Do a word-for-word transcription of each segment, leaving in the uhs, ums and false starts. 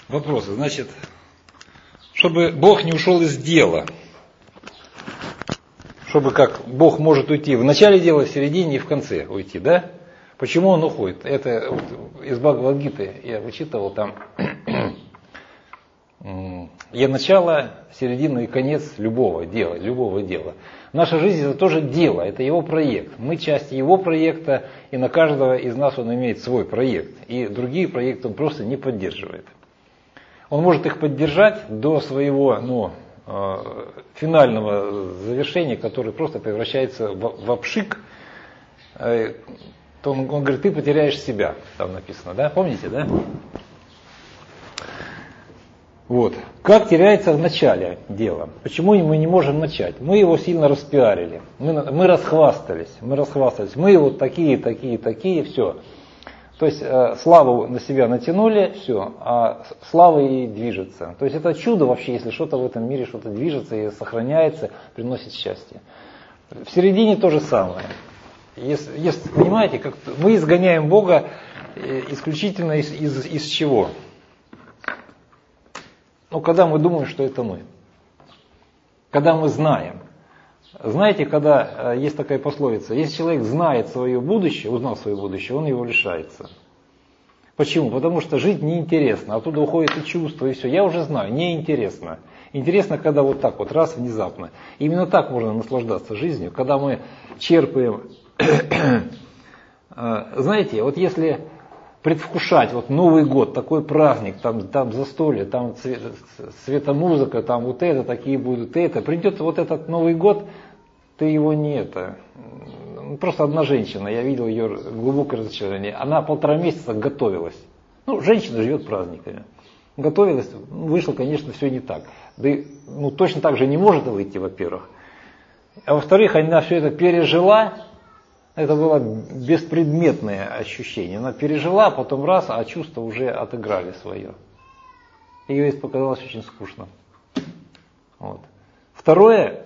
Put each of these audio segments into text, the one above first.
Вопросы. Значит, чтобы Бог не ушел из дела. Чтобы как Бог может уйти в начале дела, в середине и в конце уйти, да? Почему он уходит? Это вот из Бхагавад-гиты я вычитывал там. Я начало, середина и конец любого дела, любого дела. Наша жизнь это тоже дело, это его проект. Мы часть его проекта, и на каждого из нас он имеет свой проект. И другие проекты он просто не поддерживает. Он может их поддержать до своего ну, финального завершения, который просто превращается в, в обшик. То он, он говорит, ты потеряешь себя, там написано, да? Помните, да? Вот. Как теряется в начале дело? Почему мы не можем начать? Мы его сильно распиарили, мы, мы расхвастались, мы расхвастались, мы вот такие, такие, такие, все. То есть э, славу на себя натянули, все, а слава и движется. То есть это чудо вообще, если что-то в этом мире, что-то движется и сохраняется, приносит счастье. В середине то же самое. Если, если, понимаете, как мы изгоняем Бога исключительно из, из, из чего? Ну, когда мы думаем, что это мы. Когда мы знаем. Знаете, когда есть такая пословица, если человек знает свое будущее, узнал свое будущее, он его лишается. Почему? Потому что жить неинтересно, оттуда уходит и чувство, и все. Я уже знаю, неинтересно. Интересно, когда вот так вот, раз, внезапно. Именно так можно наслаждаться жизнью, когда мы черпаем. Знаете, вот если предвкушать вот Новый год, такой праздник, там, там застолье, там светомузыка, там вот это, такие будут это. Придет вот этот Новый год, ты его не это. Просто одна женщина, я видел ее глубокое разочарование, она полтора месяца готовилась. Ну, женщина живет праздниками. Готовилась, вышло, конечно, все не так. Да и, ну, точно так же не может выйти, во-первых. А во-вторых, она все это пережила. Это было беспредметное ощущение. Она пережила, а потом раз, а чувства уже отыграли свое. Ее это показалось очень скучно. Вот. Второе,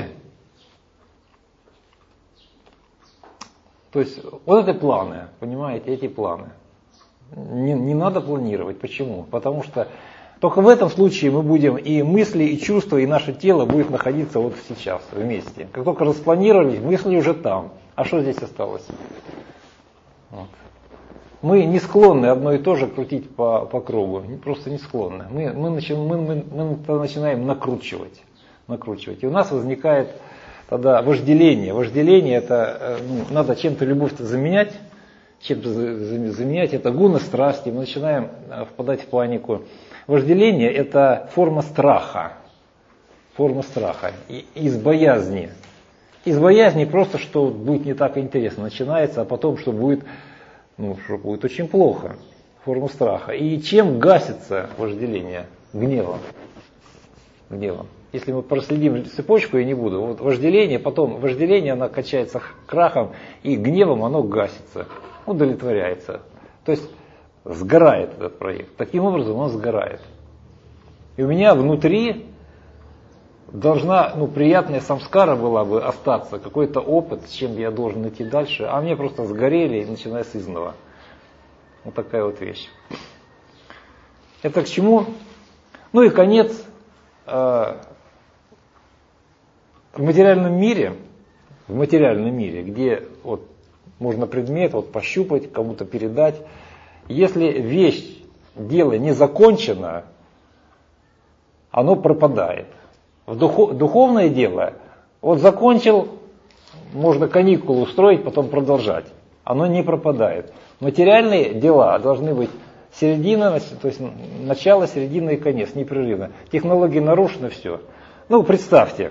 то есть вот это планы, понимаете, эти планы. Не, не надо планировать. Почему? Потому что только в этом случае мы будем, и мысли, и чувства, и наше тело будет находиться вот сейчас, вместе. Как только распланировались, мысли уже там. А что здесь осталось? Вот. Мы не склонны одно и то же крутить по, по кругу. Просто не склонны. Мы, мы, начинаем, мы, мы, мы начинаем накручивать, накручивать. И у нас возникает тогда вожделение. Вожделение это ну, надо чем-то любовь-то заменять. Чем-то заменять. Это гуна страсти. Мы начинаем впадать в панику. Вожделение это форма страха. Форма страха. И, из боязни. Из боязни просто, что будет не так интересно, начинается, а потом, что будет, ну, что будет очень плохо. Форма страха. И чем гасится вожделение? Гневом. Гневом. Если мы проследим цепочку, я не буду. Вот вожделение, потом вожделение, оно качается крахом, и гневом оно гасится, удовлетворяется. То есть сгорает этот проект. Таким образом он сгорает. И у меня внутри должна, ну, приятная самскара была бы остаться, какой-то опыт, с чем я должен идти дальше, а мне просто сгорели, начиная с изного. Вот такая вот вещь. Это к чему? Ну и конец. В материальном мире, в материальном мире, где вот можно предмет вот пощупать, кому-то передать, если вещь, дело не закончено, оно пропадает. В духов, духовное дело, вот закончил, можно каникулы устроить, потом продолжать. Оно не пропадает. Материальные дела должны быть середина, то есть начало, середина и конец, непрерывно. Технологии нарушены, все. Ну, представьте,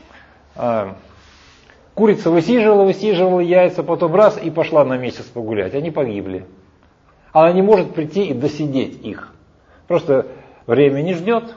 курица высиживала, высиживала яйца, потом раз и пошла на месяц погулять. Они погибли. Она не может прийти и досидеть их. Просто время не ждет.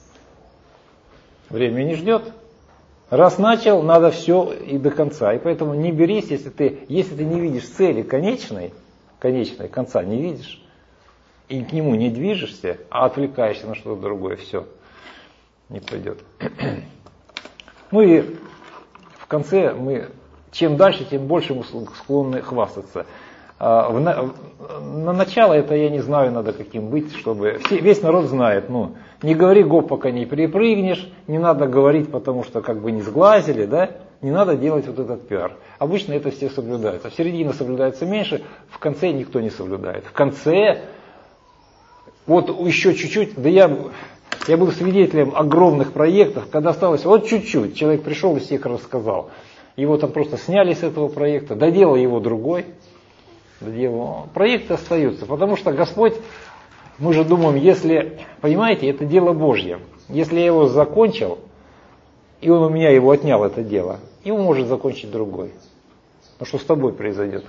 Время не ждет. Раз начал, надо все и до конца. И поэтому не берись, если ты, если ты не видишь цели конечной, конечной, конца не видишь, и к нему не движешься, а отвлекаешься на что-то другое, все, не пойдет. Ну и в конце мы, чем дальше, тем больше мы склонны хвастаться. А, в, на, на начало это я не знаю, надо каким быть, чтобы... Все, весь народ знает, ну, не говори гоп, пока не перепрыгнешь, не надо говорить, потому что как бы не сглазили, да? Не надо делать вот этот пиар. Обычно это все соблюдается. В середине соблюдается меньше, в конце никто не соблюдает. В конце, вот еще чуть-чуть, да я, я был свидетелем огромных проектов, когда осталось вот чуть-чуть, человек пришел и всех рассказал. Его там просто сняли с этого проекта, доделал его другой. Доделал. Проекты остаются, потому что Господь, мы же думаем, если, понимаете, это дело Божье. Если я его закончил, и он у меня его отнял, это дело, его может закончить другой. Но что с тобой произойдет?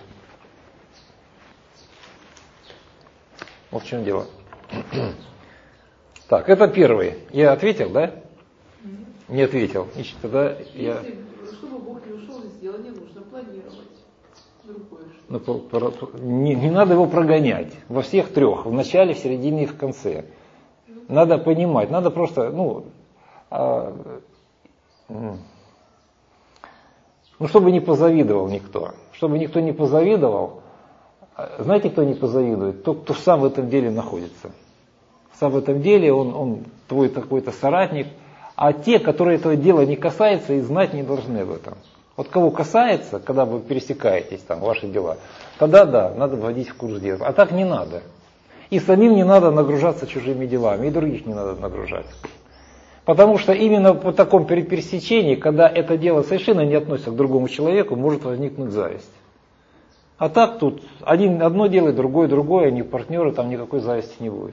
Вот в чем дело. Так, это первый. Я ответил, да? Не ответил. Значит, тогда я... Чтобы Бог не ушел из дела, не нужно планировать. Ну, не, не надо его прогонять. Во всех трех. В начале, в середине и в конце. Надо понимать. Надо просто, ну... А, ну, чтобы не позавидовал никто. Чтобы никто не позавидовал. Знаете, кто не позавидует? Тот, кто сам в этом деле находится. Сам в этом деле, он, он твой какой-то соратник. А те, которые этого дела не касаются, и знать не должны об этом. Вот кого касается, когда вы пересекаетесь, там, ваши дела, тогда да, надо вводить в курс дела. А так не надо. И самим не надо нагружаться чужими делами, и других не надо нагружать. Потому что именно по таком пересечении, когда это дело совершенно не относится к другому человеку, может возникнуть зависть. А так тут один одно делает, другой другое, они партнеры, там никакой зависти не будет.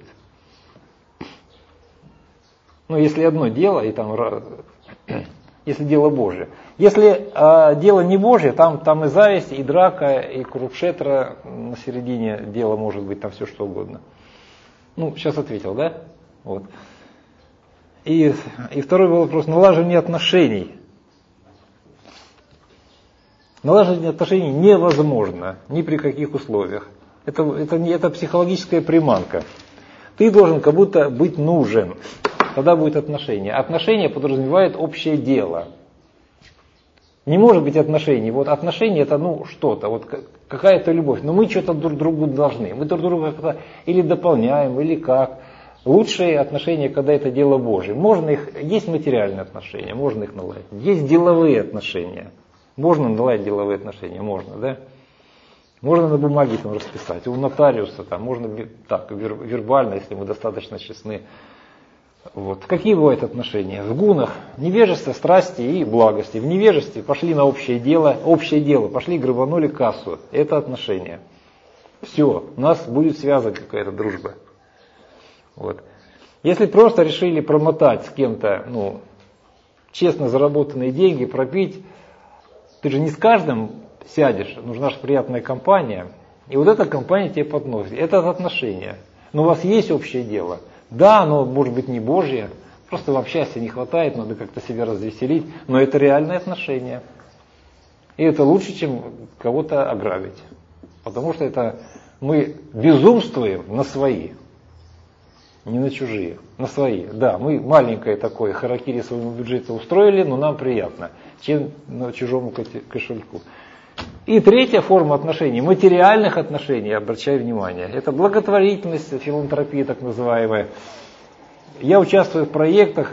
Ну, если одно дело, и там, если дело Божие. Если э, дело не Божье, там, там и зависть, и драка, и курукшетра на середине дела может быть, там все что угодно. Ну, сейчас ответил, да? Вот. И, и второй вопрос, налаживание отношений. Налаживание отношений невозможно ни при каких условиях. Это, это, не, это психологическая приманка. Ты должен как будто быть нужен. Тогда будет отношение. Отношения подразумевает общее дело. Не может быть отношений. Вот отношения это ну что-то, вот какая-то любовь. Но мы что-то друг другу должны. Мы друг друга как-то или дополняем, или как. Лучшие отношения, когда это дело Божие. Можно их, есть материальные отношения, можно их наладить. Есть деловые отношения. Можно наладить деловые отношения, можно, да? Можно на бумаге там расписать. У нотариуса там можно так, вербально, если мы достаточно честны. Вот. Какие бывают отношения? В гунах невежество, страсти и благости. В невежестве пошли на общее дело, общее дело, пошли грабанули кассу. Это отношения. Все, у нас будет связана какая-то дружба. Вот. Если просто решили промотать с кем-то, ну, честно заработанные деньги, пропить, ты же не с каждым сядешь, нужна же приятная компания. И вот эта компания тебе подносит. Это отношения. Но у вас есть общее дело. Да, оно может быть не Божье, просто вам счастья не хватает, надо как-то себя развеселить, но это реальные отношения. И это лучше, чем кого-то ограбить. Потому что это мы безумствуем на свои, не на чужие, на свои. Да, мы маленькое такое харакири своему бюджету устроили, но нам приятно, чем на чужому кошельку. И третья форма отношений, материальных отношений, я обращаю внимание, это благотворительность, филантропия так называемая. Я участвую в проектах,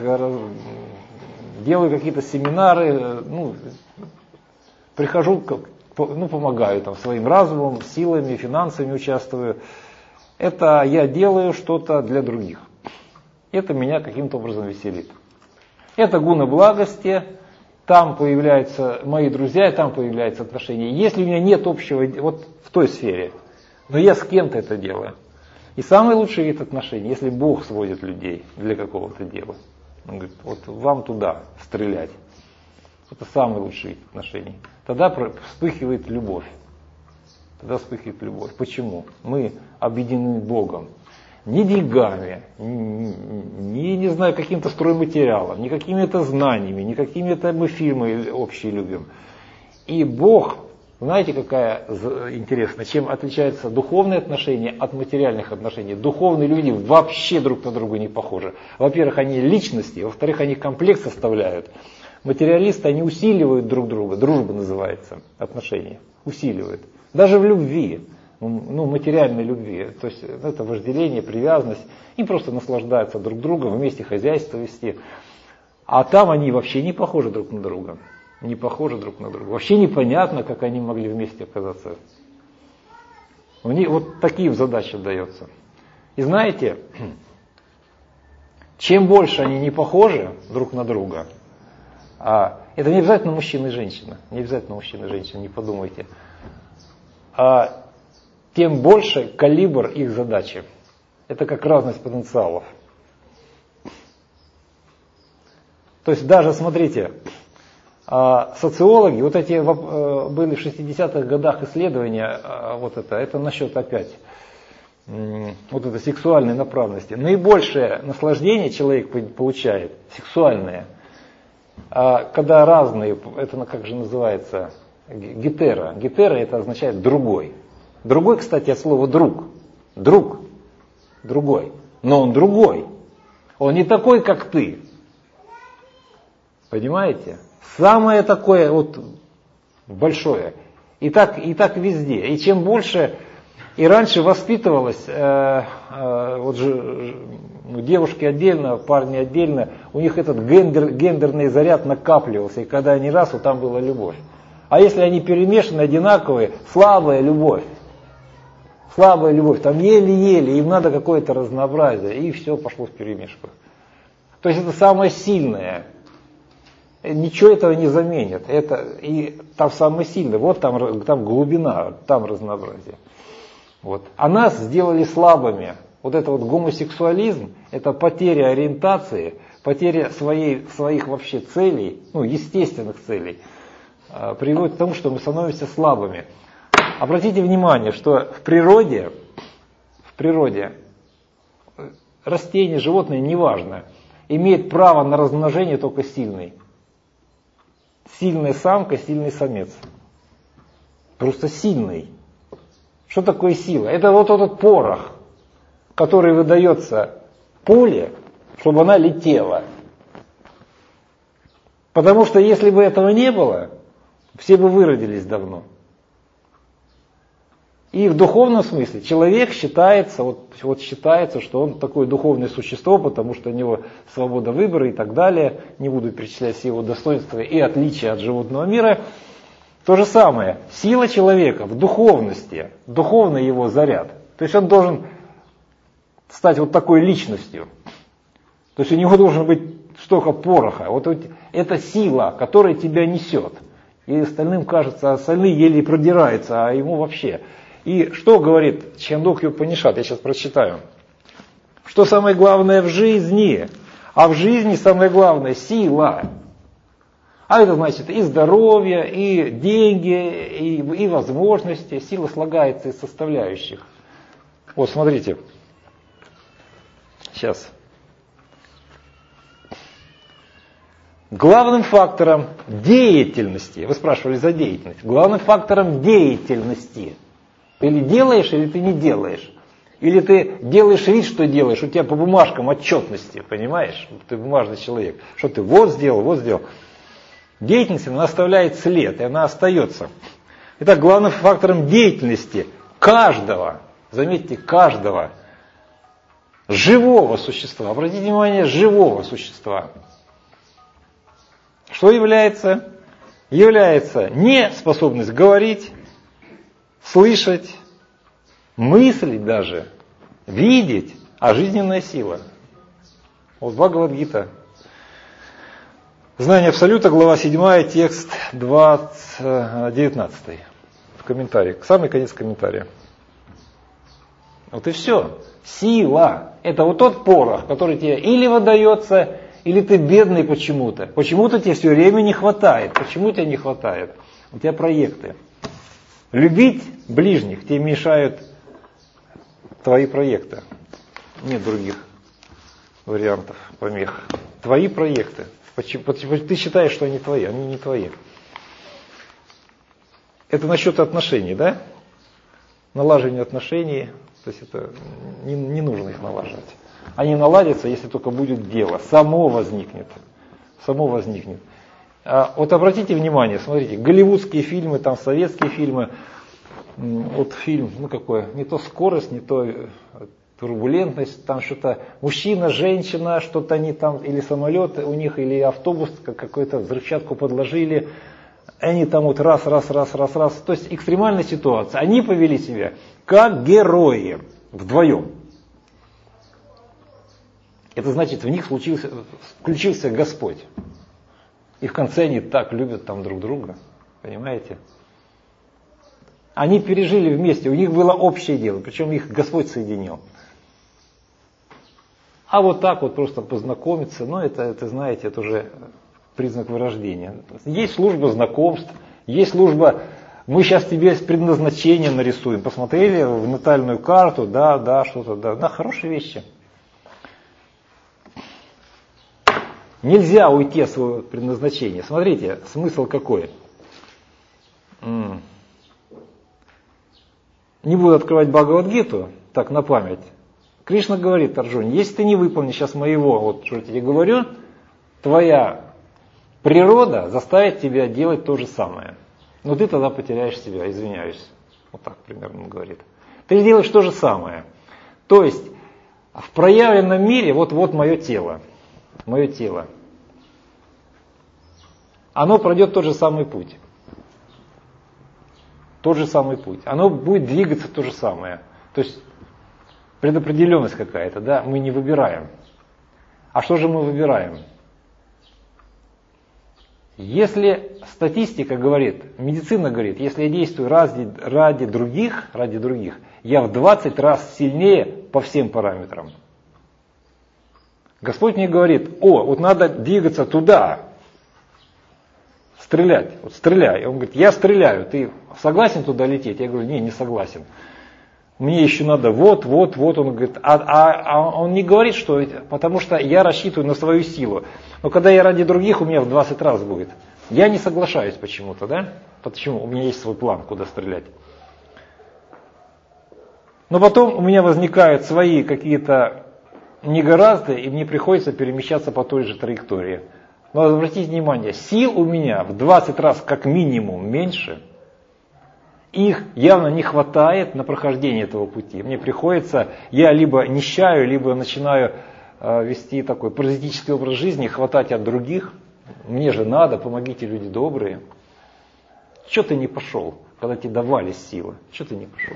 делаю какие-то семинары, ну, прихожу, ну, помогаю там, своим разумом, силами, финансами участвую. Это я делаю что-то для других. Это меня каким-то образом веселит. Это гуна благости. Там появляются мои друзья, и там появляются отношения. Если у меня нет общего, вот в той сфере, но я с кем-то это делаю. И самый лучший вид отношений, если Бог сводит людей для какого-то дела. Он говорит, вот вам туда стрелять. Это самый лучший вид отношений. Тогда вспыхивает любовь. Тогда вспыхивает любовь. Почему? Мы объединены Богом. Ни деньгами, ни, ни, не знаю, каким-то стройматериалом, ни какими-то знаниями, ни какими-то мы фильмы общие любим. И Бог, знаете, какая интересная, чем отличаются духовные отношения от материальных отношений. Духовные люди вообще друг на друга не похожи. Во-первых, они личности, во-вторых, они комплекс составляют. Материалисты, они усиливают друг друга, дружба называется, отношения, усиливают. Даже в любви. ну, материальной любви. То есть это вожделение, привязанность. Им просто наслаждаются друг другом, вместе хозяйство вести. А там они вообще не похожи друг на друга. Не похожи друг на друга. Вообще непонятно, как они могли вместе оказаться. У них вот такие задачи дается. И знаете, чем больше они не похожи друг на друга, а это не обязательно мужчина и женщина, не обязательно мужчина и женщина, не подумайте, а тем больше калибр их задачи. Это как разность потенциалов. То есть даже, смотрите, социологи, вот эти были в шестидесятых годах исследования, вот это, это насчет опять, вот это сексуальной направленности. Наибольшее наслаждение человек получает, сексуальное, когда разные, это как же называется, гетеро. Гетеро это означает другой. Другой, кстати, от слова друг. Друг. Другой. Но он другой. Он не такой, как ты. Понимаете? Самое такое вот большое. И так, и так везде. И чем больше, и раньше воспитывалось, э, э, вот же, ну, девушки отдельно, парни отдельно, у них этот гендер, гендерный заряд накапливался, и когда они раз, вот там была любовь. А если они перемешаны, одинаковые, слабая любовь. Слабая любовь, там еле-еле, им надо какое-то разнообразие, и все пошло в перемешку. То есть это самое сильное. Ничего этого не заменит. Это, и там самое сильное, вот там, там глубина, там разнообразие. Вот. А нас сделали слабыми. Вот это вот гомосексуализм, это потеря ориентации, потеря своей, своих вообще целей, ну, естественных целей, приводит к тому, что мы становимся слабыми. Обратите внимание, что в природе, в природе растения, животные, неважно, имеет право на размножение только сильный. Сильная самка, сильный самец. Просто сильный. Что такое сила? Это вот этот порох, который выдается пуле, чтобы она летела. Потому что если бы этого не было, все бы выродились давно. И в духовном смысле человек считается, вот, вот считается, что он такое духовное существо, потому что у него свобода выбора и так далее. Не буду перечислять все его достоинства и отличия от животного мира. То же самое. Сила человека в духовности, духовный его заряд. То есть он должен стать вот такой личностью. То есть у него должен быть столько пороха. Вот это сила, которая тебя несет. И остальным кажется, остальные еле продираются, а ему вообще... И что говорит Чхандогья Упанишад, я сейчас прочитаю. Что самое главное в жизни? А в жизни самое главное сила. А это значит и здоровье, и деньги, и, и возможности. Сила слагается из составляющих. Вот смотрите. Сейчас. Главным фактором деятельности, вы спрашивали за деятельность, главным фактором деятельности. Ты или делаешь, или ты не делаешь. Или ты делаешь вид, что делаешь, у тебя по бумажкам отчетности, понимаешь? Ты бумажный человек. Что ты вот сделал, вот сделал. Деятельность, она оставляет след, и она остается. Итак, главным фактором деятельности каждого, заметьте, каждого живого существа, обратите внимание, живого существа, что является? Является не способность говорить, слышать, мыслить даже, видеть, а жизненная сила. Вот Бхагавад-гита. Знание Абсолюта, глава седьмая, текст двадцать, девятнадцатый. В комментарии. Самый конец комментария. Вот и все. Сила. Это вот тот порох, который тебе или выдается, или ты бедный почему-то. Почему-то тебе все время не хватает. Почему тебе не хватает? У тебя проекты. Любить ближних тебе мешают твои проекты. Нет других вариантов помех. Твои проекты. Почему? Ты считаешь, что они твои, они не твои. Это насчет отношений, да? Налаживание отношений, то есть это не, не нужно их налаживать. Они наладятся, если только будет дело. Само возникнет. Само возникнет. А вот обратите внимание, смотрите, голливудские фильмы, там советские фильмы, вот фильм, ну какой, не то скорость, не то турбулентность, там что-то мужчина, женщина, что-то они там, или самолет у них, или автобус, какую-то взрывчатку подложили, они там вот раз, раз, раз, раз, раз, то есть экстремальная ситуация. Они повели себя как герои вдвоем. Это значит, в них случился, включился Господь. И в конце они так любят там друг друга, понимаете? Они пережили вместе, у них было общее дело, причем их Господь соединил. А вот так вот просто познакомиться, ну это, это знаете, это уже признак вырождения. Есть служба знакомств, есть служба, мы сейчас тебе предназначение нарисуем. Посмотрели в натальную карту, да, да, что-то, да, да, хорошие вещи. Нельзя уйти от своего предназначения. Смотрите, смысл какой. Не буду открывать Бхагавад-гиту, так на память. Кришна говорит Арджуне, если ты не выполнишь сейчас моего, вот что я тебе говорю, твоя природа заставит тебя делать то же самое. Но ты тогда потеряешь себя, извиняюсь. Вот так примерно он говорит. Ты делаешь то же самое. То есть в проявленном мире, вот, вот мое тело. Мое тело. Оно пройдет тот же самый путь. Тот же самый путь. Оно будет двигаться то же самое. То есть предопределенность какая-то, да, мы не выбираем. А что же мы выбираем? Если статистика говорит, медицина говорит, если я действую ради, ради других, ради других, я в двадцать раз сильнее по всем параметрам. Господь мне говорит, о, вот надо двигаться туда, стрелять, вот стреляй. Он говорит, я стреляю, ты согласен туда лететь? Я говорю, не, не согласен. Мне еще надо вот, вот, вот. Он говорит, а, а, а он не говорит, что, потому что я рассчитываю на свою силу. Но когда я ради других, у меня в двадцать раз будет. Я не соглашаюсь почему-то, да? Почему? У меня есть свой план, куда стрелять. Но потом у меня возникают свои какие-то негоразды, и мне приходится перемещаться по той же траектории. Но обратите внимание, сил у меня в двадцать раз как минимум меньше. Их явно не хватает на прохождение этого пути. Мне приходится, я либо нищаю, либо начинаю э, вести такой паразитический образ жизни, хватать от других. Мне же надо, помогите, люди добрые. Чего ты не пошел, когда тебе давали силы? Чего ты не пошел?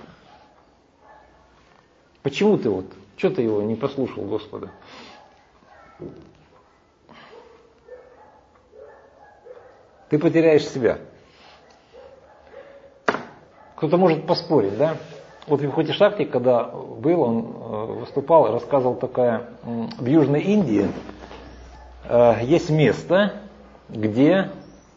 Почему ты вот, что ты его не послушал, Господа? Ты потеряешь себя. Кто-то может поспорить, да? Вот в Вибхути Шакти, когда был, он выступал, рассказывал такая, в Южной Индии есть место, где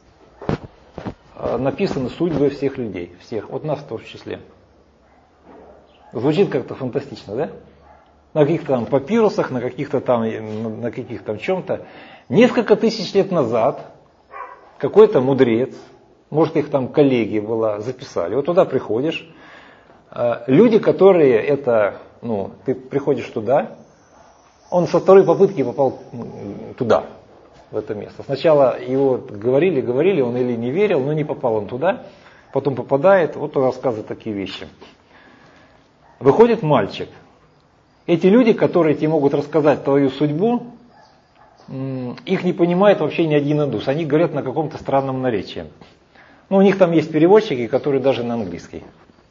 написаны судьбы всех людей, всех, вот нас тоже в числе. Звучит как-то фантастично, да? На каких-то там папирусах, на каких-то там, на каких-то там чем-то. Несколько тысяч лет назад какой-то мудрец, может их там коллеги была, записали. Вот туда приходишь, люди, которые это, ну, ты приходишь туда, он со второй попытки попал туда, в это место. Сначала его говорили, говорили, он или не верил, но не попал он туда, потом попадает, вот он рассказывает такие вещи. Выходит мальчик. Эти люди, которые тебе могут рассказать твою судьбу, их не понимает вообще ни один индус. Они говорят на каком-то странном наречии. Ну, у них там есть переводчики, которые даже на английский.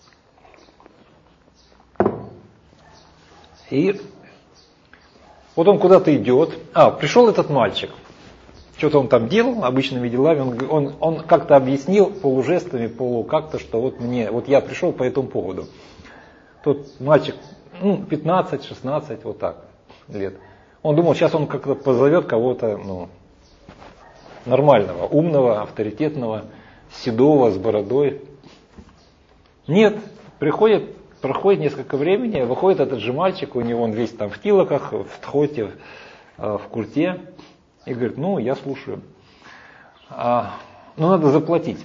И вот он куда-то идет. А, пришел этот мальчик. Что-то он там делал обычными делами. Он, он, он как-то объяснил полужестами, полу как-то, что вот мне, вот я пришел по этому поводу. Тот мальчик, ну, пятнадцать-шестнадцать, вот так лет. Он думал, сейчас он как-то позовет кого-то, ну, нормального, умного, авторитетного, седого, с бородой. Нет, приходит, проходит несколько времени, выходит этот же мальчик, у него он весь там в тилоках, в тхоте, в курте, и говорит, ну, я слушаю. А, ну, надо заплатить.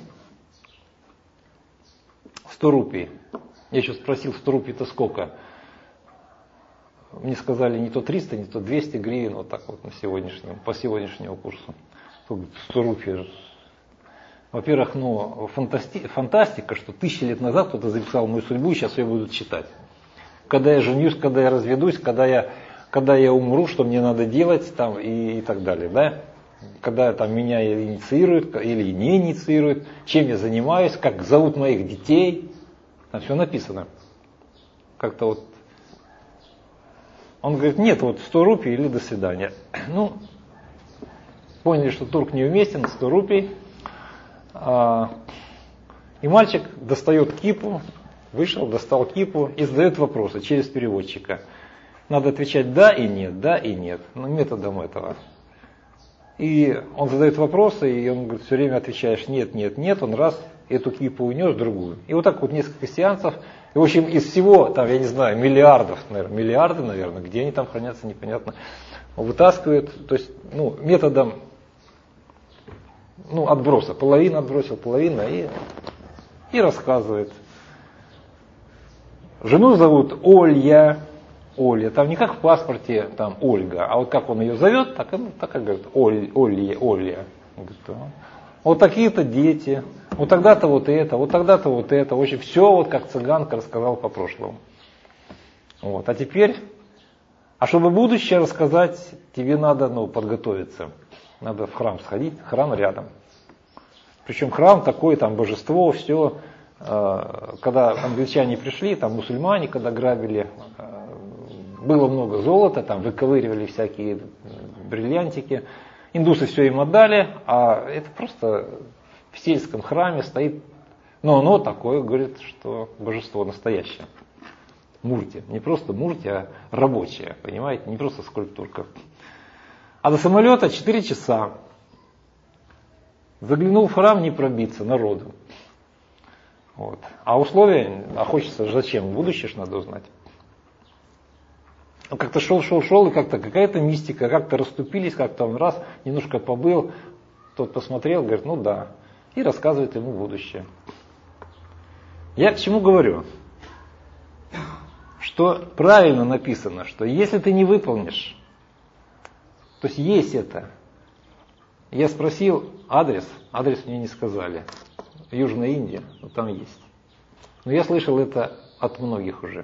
сто рупий. Я еще спросил, сто рупий-то сколько? Мне сказали не то триста, не то двести гривен, вот так вот на сегодняшнем, по сегодняшнему курсу. сто рупий. во-первых, ну, фантасти, фантастика, что тысячи лет назад кто-то записал мою судьбу, сейчас ее будут читать. Когда я женюсь, когда я разведусь, когда я, когда я умру, что мне надо делать там, и, и так далее. Да? Когда там, меня инициируют или не инициируют, чем я занимаюсь, как зовут моих детей. Там все написано. Как-то вот. Он говорит, нет, вот сто рупий или до свидания. Ну, поняли, что турк неуместен, сто рупий. А, и мальчик достает кипу, вышел, достал кипу и задает вопросы через переводчика. Надо отвечать да и нет, да и нет, ну, методом этого. И он задает вопросы, и он говорит, все время отвечаешь нет, нет, нет, он раз эту кипу унес, другую. И вот так вот несколько сеансов. И, в общем, из всего, там, я не знаю, миллиардов, наверное, миллиарды, наверное, где они там хранятся, непонятно, вытаскивают, то есть, ну, методом, ну, отброса. Половину отбросил, половину, и, и рассказывает. Жену зовут Олья, Оля, там не как в паспорте, там, Ольга, а вот как он ее зовет, так, ну, так как говорит, Оль, Олья, Олья. Говорит, вот такие-то дети, вот тогда-то вот это, вот тогда-то вот это. В общем, все вот как цыганка рассказал по прошлому. Вот. А теперь, а чтобы будущее рассказать, тебе надо, ну, подготовиться. Надо в храм сходить, храм рядом. Причем храм такой, там божество, все. Когда англичане пришли, там мусульмане, когда грабили, было много золота, там выковыривали всякие бриллиантики. Индусы все им отдали, а это просто в сельском храме стоит, но оно такое, говорит, что божество настоящее. Мурти. Не просто мурти, а рабочее, понимаете, не просто скульптурка. А до самолета четыре часа. Заглянул в храм, не пробиться, народу. Вот. А условия, а хочется зачем? Будущее ж надо узнать. Как-то шел, шел, шел, и как-то какая-то мистика, как-то расступились, как-то он раз, немножко побыл, тот посмотрел, говорит, ну да, и рассказывает ему будущее. Я к чему говорю? Что правильно написано, что если ты не выполнишь, то есть есть это. Я спросил адрес, адрес мне не сказали. Южная Индия, ну, там есть. Но я слышал это от многих уже.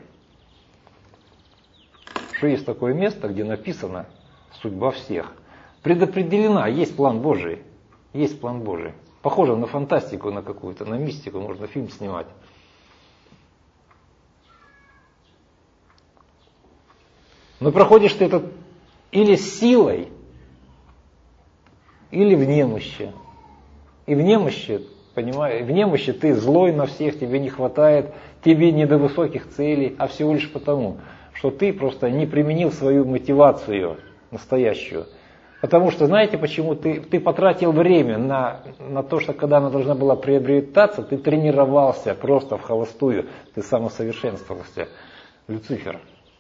Что есть такое место, где написана судьба всех. Предопределена, есть план Божий. Есть план Божий. Похоже на фантастику, на какую-то, на мистику, можно фильм снимать. Но проходишь ты это или с силой, или в немощи. И в немощи, понимаешь, в немощи ты злой на всех, тебе не хватает, тебе не до высоких целей, а всего лишь потому, что ты просто не применил свою мотивацию настоящую. Потому что, знаете, почему ты, ты потратил время на, на то, что когда она должна была приобретаться, ты тренировался просто в холостую, ты самосовершенствовался. Люцифер.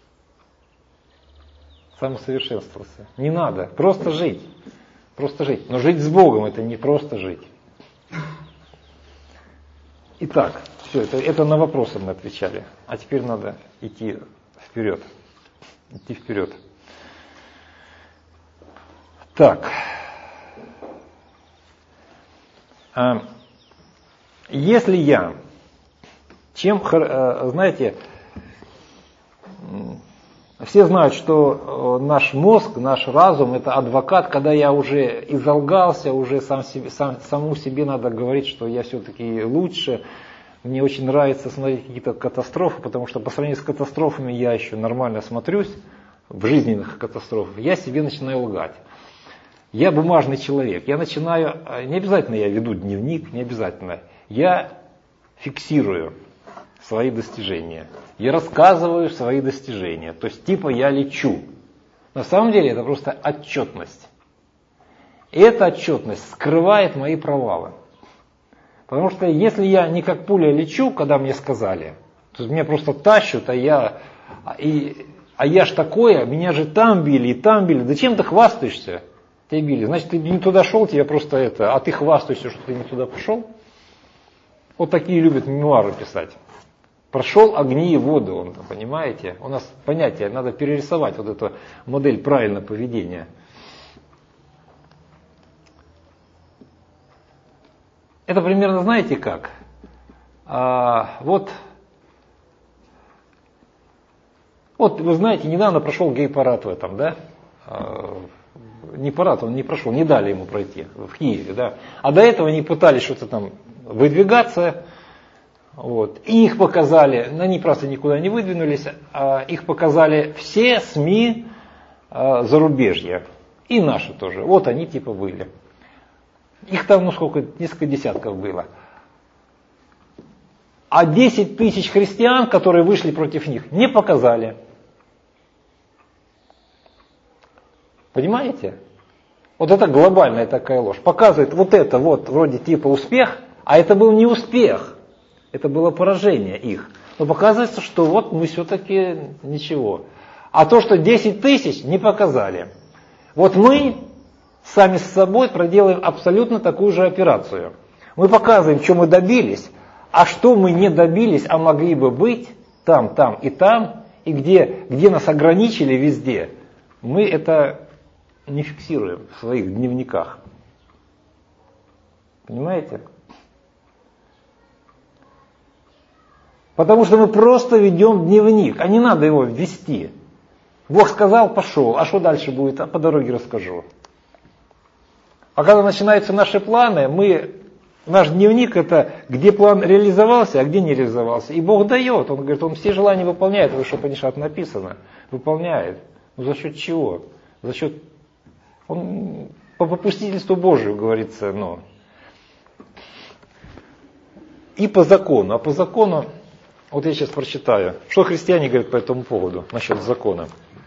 Самосовершенствовался. Не надо, просто жить. Просто жить. Но жить с Богом это не просто жить. Итак, все, это, это на вопросы мы отвечали. А теперь надо идти вперед. Идти вперед. Так. А, если я, чем, знаете, все знают, что наш мозг, наш разум это адвокат, когда я уже изолгался, уже сам себе, сам, самому себе надо говорить, что я все-таки лучше. Мне очень нравится смотреть какие-то катастрофы, потому что по сравнению с катастрофами я еще нормально смотрюсь, в жизненных катастрофах, я себе начинаю лгать. Я бумажный человек, я начинаю, не обязательно я веду дневник, не обязательно, я фиксирую свои достижения, я рассказываю свои достижения, то есть типа я лечу. На самом деле это просто отчетность. И эта отчетность скрывает мои провалы. Потому что если я не как пуля лечу, когда мне сказали, то меня просто тащут, а я, и, а я ж такое, меня же там били и там били. Зачем ты хвастаешься? Тебя били. Значит, ты не туда шел, тебя просто это, а ты хвастаешься, что ты не туда пошел. Вот такие любят мемуары писать. Прошел огни и воду, он, понимаете? У нас понятие, надо перерисовать вот эту модель правильного поведения. Это примерно знаете как? А, вот, вот вы знаете, недавно прошел гей-парад в этом, да? А, не парад, он не прошел, не дали ему пройти в Киеве, да? А до этого они пытались что-то там выдвигаться, вот, и их показали, они просто никуда не выдвинулись, а их показали все СМИ а, зарубежья, и наши тоже, вот они типа были. Их там, ну сколько, несколько десятков было. А десять тысяч христиан, которые вышли против них, не показали. Понимаете? Вот это глобальная такая ложь. Показывает вот это вот вроде типа успех, а это был не успех. Это было поражение их. Но показывается, что вот мы все-таки ничего. А то, что десять тысяч, не показали. Вот мы сами с собой проделаем абсолютно такую же операцию. Мы показываем, что мы добились, а что мы не добились, а могли бы быть там, там и там, и где, где нас ограничили везде, мы это не фиксируем в своих дневниках. Понимаете? Потому что мы просто ведем дневник, а не надо его ввести. Бог сказал, пошел, а что дальше будет, а по дороге расскажу. А когда начинаются наши планы, мы, наш дневник это где план реализовался, а где не реализовался. И Бог дает, Он говорит, Он все желания выполняет, это что Панишат написано, выполняет. Ну за счет чего? За счет, Он по попустительству Божию говорится, ну. И по закону, а по закону, вот я сейчас прочитаю, что христиане говорят по этому поводу, насчет закона.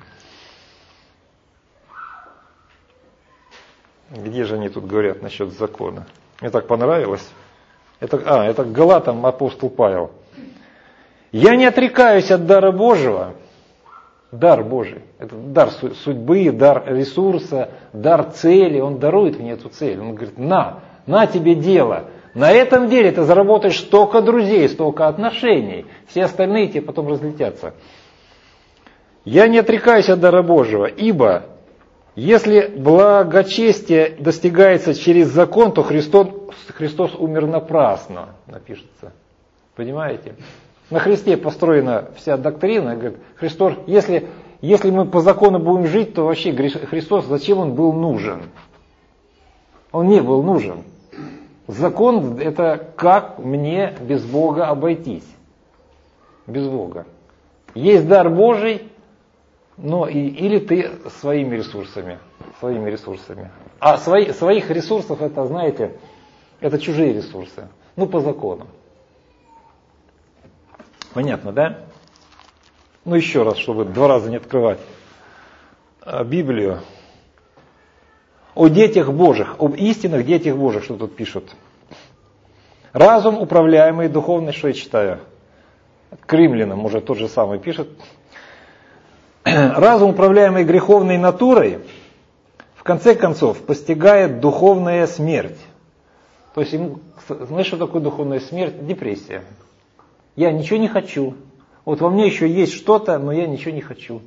Где же они тут говорят насчет закона? Мне так понравилось. Это, а, это к Галатам апостол Павел. Я не отрекаюсь от дара Божьего. Дар Божий. Это дар судьбы, дар ресурса, дар цели. Он дарует мне эту цель. Он говорит, на, на тебе дело. На этом деле ты заработаешь столько друзей, столько отношений. Все остальные тебе потом разлетятся. Я не отрекаюсь от дара Божьего, ибо если благочестие достигается через закон, то Христос, Христос умер напрасно, напишется. Понимаете? На Христе построена вся доктрина. Говорит, Христос, если, если мы по закону будем жить, то вообще Христос, зачем Он был нужен? Он не был нужен. Закон это как мне без Бога обойтись. Без Бога. Есть дар Божий, но и, или ты своими ресурсами, своими ресурсами. А свои, своих ресурсов это, знаете, это чужие ресурсы. Ну, по закону. Понятно, да? Ну, еще раз, чтобы два раза не открывать Библию. О детях Божьих, об истинных детях Божьих, что тут пишут. Разум, управляемый духовной, что я читаю? К римлянам уже тот же самый пишет. Разум, управляемый греховной натурой, в конце концов постигает духовная смерть. То есть, знаешь, что такое духовная смерть? Депрессия. Я ничего не хочу. Вот во мне еще есть что-то, но я ничего не хочу.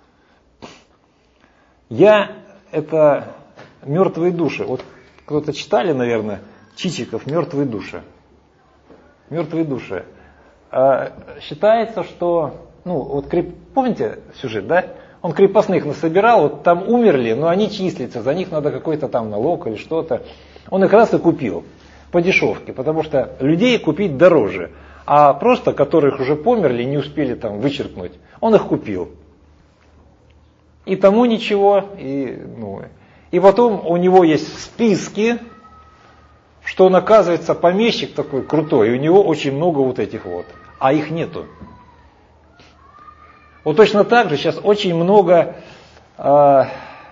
Я это мертвые души. Вот кто-то читали, наверное, Чичиков «Мертвые души». Мертвые души. А, считается, что, ну, вот креп... помните сюжет, да? Он крепостных насобирал, вот там умерли, но они числятся, за них надо какой-то там налог или что-то. Он их раз и купил по дешевке, потому что людей купить дороже. А просто, которых уже померли, не успели там вычеркнуть, он их купил. И тому ничего, и, ну, и потом у него есть списки, что он, оказывается, помещик такой крутой, и у него очень много вот этих вот, а их нету. Вот точно так же сейчас очень много э,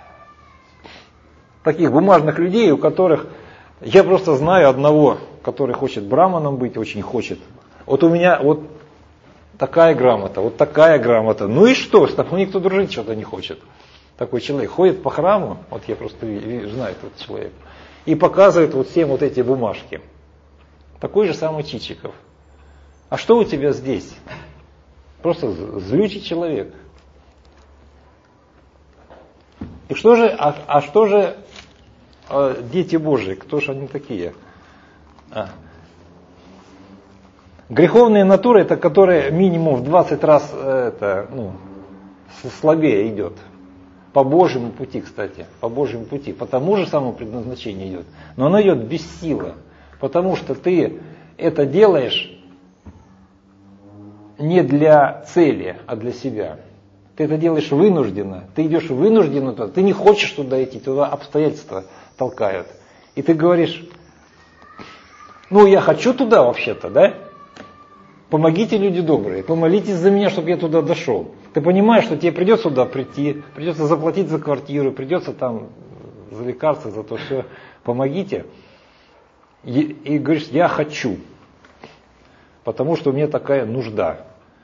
таких бумажных людей, у которых, я просто знаю одного, который хочет браманом быть, очень хочет. Вот у меня вот такая грамота, вот такая грамота. Ну и что, с тобой никто дружить что-то не хочет. Такой человек ходит по храму, вот я просто знаю этот человек, и показывает вот всем вот эти бумажки. Такой же самый Чичиков. А что у тебя здесь? Просто злючий человек. И что же, а, а что же э, дети Божьи, кто же они такие? А. Греховная натура, это которая минимум в двадцать раз это, ну, слабее идет. По Божьему пути, кстати, по Божьему пути, по тому же самому предназначению идет. Но она идет без силы, потому что ты это делаешь не для цели, а для себя. Ты это делаешь вынужденно, ты идешь вынужденно туда, ты не хочешь туда идти, туда обстоятельства толкают. И ты говоришь, ну я хочу туда вообще-то, да? Помогите, люди добрые, помолитесь за меня, чтобы я туда дошел. Ты понимаешь, что тебе придется туда прийти, придется заплатить за квартиру, придется там за лекарства, за то все. Помогите. И, и говоришь, я хочу, потому что у меня такая нужда.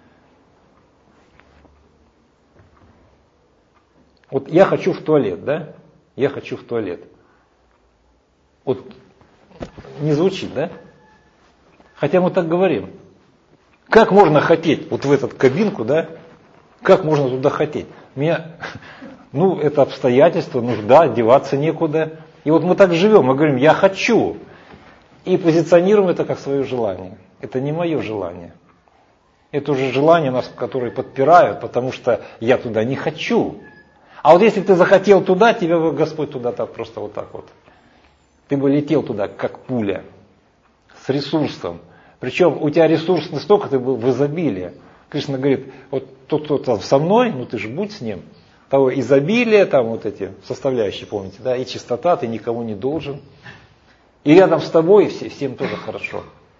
Вот я хочу в туалет, да? Я хочу в туалет. Вот не звучит, да? Хотя мы так говорим. Как можно хотеть вот в эту кабинку, да? Как можно туда хотеть? Меня, ну, это обстоятельства, нужда, деваться некуда. И вот мы так живем, мы говорим, я хочу. И позиционируем это как свое желание. Это не мое желание. Это уже желание нас, которые подпирают, потому что я туда не хочу. А вот если ты захотел туда, тебя Господь туда так просто вот так вот. Ты бы летел туда, как пуля, с ресурсом. Причем у тебя ресурс настолько, ты был в изобилии. Кришна говорит, вот тот, кто там со мной, ну ты же будь с ним. Того изобилия, там вот эти составляющие, помните, да, и чистота, ты никому не должен. И рядом с тобой все, всем тоже хорошо.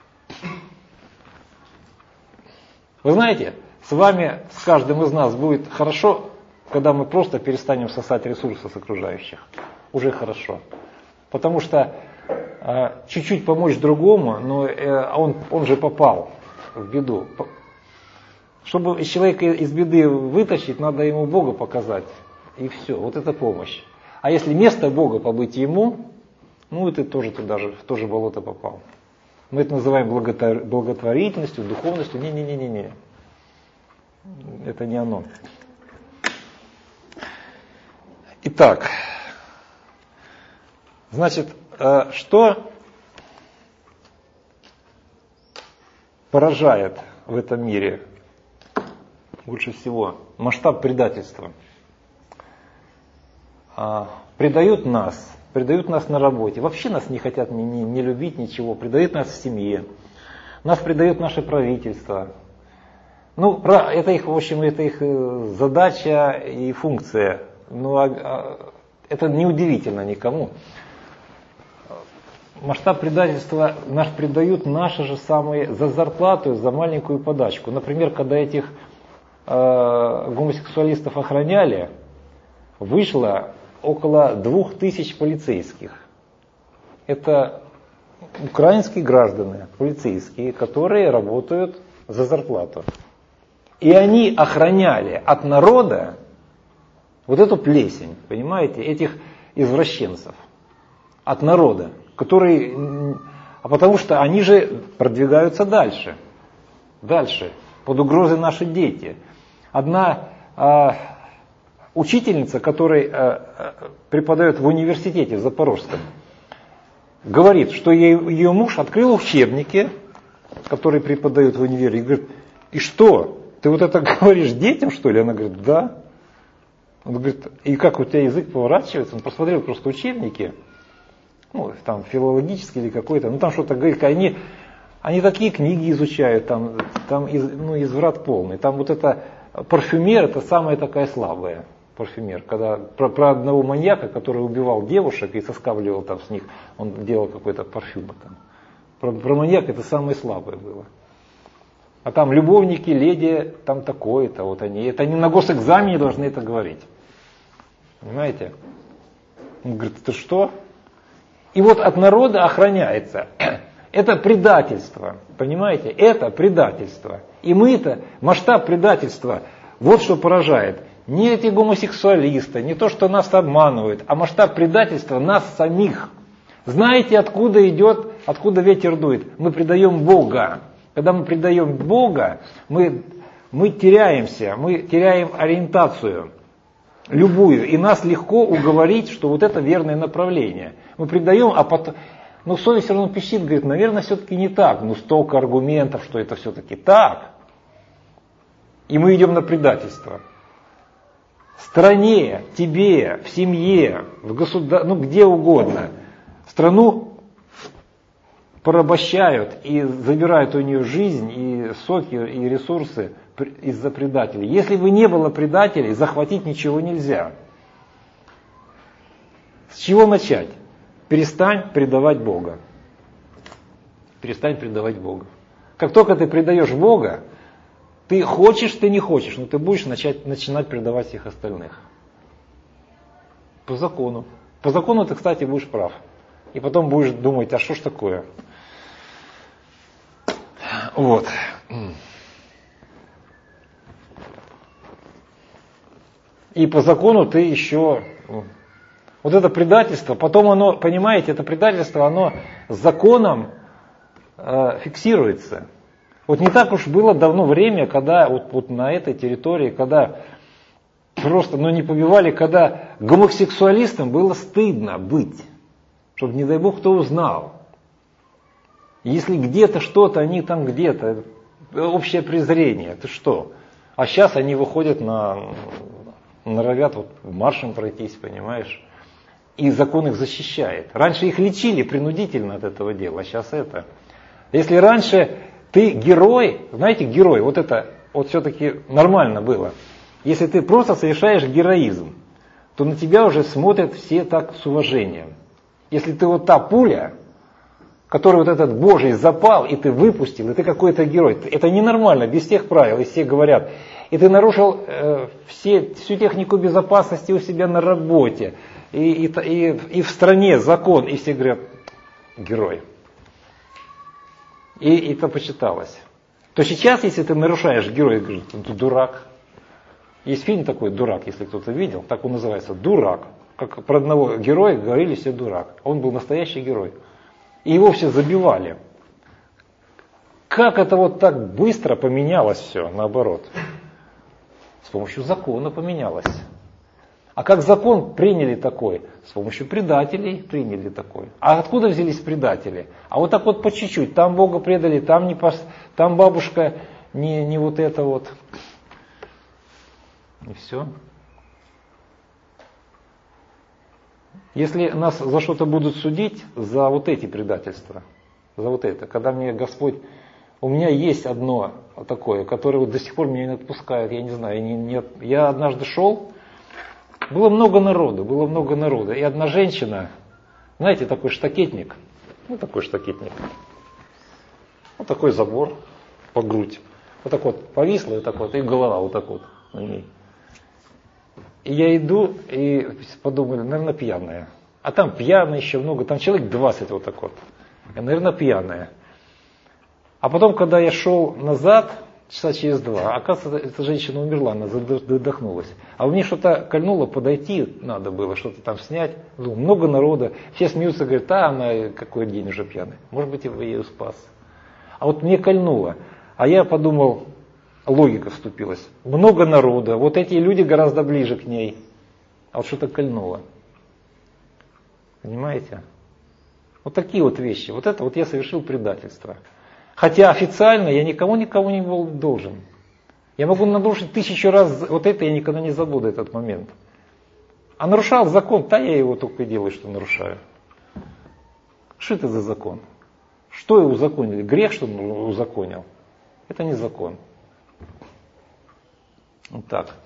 Вы знаете, с вами, с каждым из нас будет хорошо, когда мы просто перестанем сосать ресурсы с окружающих. Уже хорошо. Потому что э, чуть-чуть помочь другому, но э, он, он же попал в беду. Чтобы человека из беды вытащить, надо ему Бога показать. И все, вот это помощь. А если вместо Бога побыть ему, ну и ты тоже туда же, в то же болото попал. Мы это называем благотворительностью, духовностью. Не-не-не-не-не. Это не оно. Итак, значит, что поражает в этом мире больше всего? Масштаб предательства. Предают нас, предают нас на работе. Вообще нас не хотят не, не, не любить, ничего. Предают нас в семье. Нас предает наше правительство. Ну, это их, в общем, это их задача и функция. Ну, а, а, это неудивительно никому. Масштаб предательства нас предают наши же самые за зарплату, за маленькую подачку. Например, когда этих э, гомосексуалистов охраняли, вышло около двух тысяч полицейских. Это украинские граждане, полицейские, которые работают за зарплату. И они охраняли от народа вот эту плесень, понимаете, этих извращенцев. От народа, который, а потому что они же продвигаются дальше. Дальше. Под угрозой наши дети. Одна а, учительница, которая а, преподает в университете в Запорожском, говорит, что ей, ее муж открыл учебники, которые преподают в универе, и говорит, и что, ты вот это говоришь детям, что ли? Она говорит, да. Он говорит, и как у тебя язык поворачивается? Он посмотрел просто учебники, ну, там, филологический или какой-то, ну, там что-то говорит, они, они такие книги изучают, там, там из, ну, изврат полный. Там вот это, парфюмер, это самая такая слабая, парфюмер. Когда про, про одного маньяка, который убивал девушек и соскабливал там с них, он делал какой-то парфюм там. Про, про маньяка это самое слабое было. А там любовники, леди, там такое-то, вот они. Это они на госэкзамене должны это говорить. Понимаете? Он говорит, это что? И вот от народа охраняется. Это предательство. Понимаете? Это предательство. И мы-то, масштаб предательства, вот что поражает. Не эти гомосексуалисты, не то, что нас обманывают, а масштаб предательства нас самих. Знаете, откуда идет, откуда ветер дует? Мы предаем Бога. Когда мы предаем Бога, мы, мы теряемся, мы теряем ориентацию. Любую. И нас легко уговорить, что вот это верное направление. Мы предаем, а потом... Но совесть все равно пищит, говорит, наверное, все-таки не так. Ну, столько аргументов, что это все-таки так. И мы идем на предательство. Стране, тебе, в семье, в государстве, ну где угодно. Страну порабощают и забирают у нее жизнь, и соки, и ресурсы из-за предателей. Если бы не было предателей, захватить ничего нельзя. С чего начать? Перестань предавать Бога. Перестань предавать Бога. Как только ты предаешь Бога, ты хочешь, ты не хочешь, но ты будешь начать, начинать предавать всех остальных. По закону. По закону ты, кстати, будешь прав. И потом будешь думать, а что ж такое? Вот. И по закону ты еще... Вот это предательство, потом оно, понимаете, это предательство, оно законом э, фиксируется. Вот не так уж было давно время, когда вот, вот на этой территории, когда просто, ну не побивали, когда гомосексуалистам было стыдно быть, чтобы, не дай бог, кто узнал. Если где-то что-то, они там где-то, общее презрение, ты что? А сейчас они выходят на, норовят вот маршем пройтись, понимаешь? И закон их защищает. Раньше их лечили принудительно от этого дела, а сейчас это. Если раньше ты герой, знаете, герой, вот это вот все-таки нормально было. Если ты просто совершаешь героизм, то на тебя уже смотрят все так с уважением. Если ты вот та пуля, который вот этот Божий запал, и ты выпустил, и ты какой-то герой, это ненормально, без тех правил, и все говорят, и ты нарушил э, все, всю технику безопасности у себя на работе, и, и, и, и в стране закон, и все говорят, герой. И, и это почиталось. То сейчас, если ты нарушаешь героя, говорят, ты дурак. Есть фильм такой «Дурак», если кто-то видел, так он называется, «Дурак». Как про одного героя говорили все «дурак». Он был настоящий герой. И его все забивали. Как это вот так быстро поменялось все, наоборот? С помощью закона поменялось. А как закон приняли такой? С помощью предателей приняли такой. А откуда взялись предатели? А вот так вот по чуть-чуть. Там Бога предали, там, не пос... там бабушка не, не вот это вот. И все. Если нас за что-то будут судить, за вот эти предательства, за вот это, когда мне Господь, у меня есть одно такое, которое вот до сих пор меня не отпускает, я не знаю, я, не, не, я однажды шел, было много народу, было много народу, и одна женщина, знаете, такой штакетник, ну такой штакетник, вот такой забор по грудь, вот так вот повисла, вот так вот, и голова вот так вот на ней. И я иду и подумали, наверное, пьяная. А там пьяная еще много, там человек двадцать вот так вот. И, наверное, пьяная. А потом, когда я шел назад, часа через два, оказывается, эта женщина умерла, она задохнулась. А у меня что-то кольнуло, подойти надо было, что-то там снять. Думаю, много народа, все смеются, говорят, а она какой день уже пьяная. Может быть, я ее спас. А вот мне кольнуло. А я подумал, логика вступилась. Много народа, вот эти люди гораздо ближе к ней. А вот что-то кольнуло. Понимаете? Вот такие вот вещи. Вот это вот я совершил предательство. Хотя официально я никому никого не был должен. Я могу нарушить тысячу раз, вот это я никогда не забуду, этот момент. А нарушал закон, да я его только и делаю, что нарушаю. Что это за закон? Что я узаконил? Грех, что он узаконил? Это не закон. Вот так.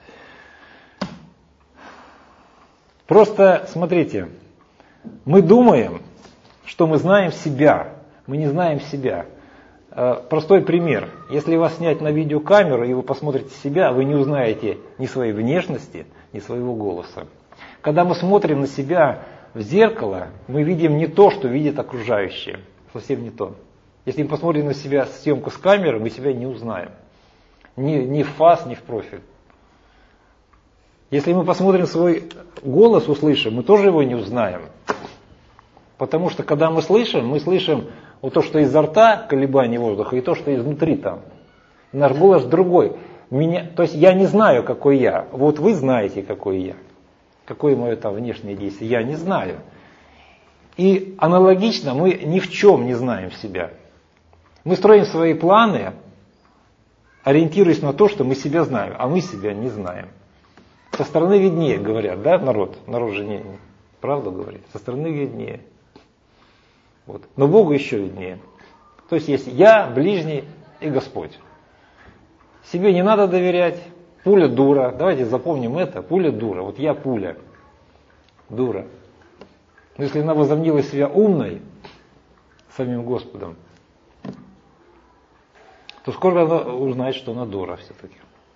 Просто смотрите, мы думаем, что мы знаем себя, мы не знаем себя. Простой пример. Если вас снять на видеокамеру и вы посмотрите себя, вы не узнаете ни своей внешности, ни своего голоса. Когда мы смотрим на себя в зеркало, мы видим не то, что видят окружающие. Совсем не то. Если мы посмотрим на себя съемку с камеры, мы себя не узнаем. Ни, ни в фас, ни в профиль. Если мы посмотрим свой голос, услышим, мы тоже его не узнаем. Потому что когда мы слышим, мы слышим вот то, что изо рта, колебание воздуха, и то, что изнутри там. Наш голос другой. Меня, то есть я не знаю, какой я. Вот вы знаете, какой я. Какое мое там внешнее действие. Я не знаю. И аналогично мы ни в чем не знаем себя. Мы строим свои планы, ориентируясь на то, что мы себя знаем, а мы себя не знаем. Со стороны виднее, говорят, да, народ? Народ же не правду говорит. Со стороны виднее. Вот. Но Богу еще виднее. То есть есть я, ближний и Господь. Себе не надо доверять. Пуля дура. Давайте запомним это. Пуля дура. Вот я пуля. Дура. Но если она возомнила себя умной самим Господом, то скоро она узнает, что она дура все-таки.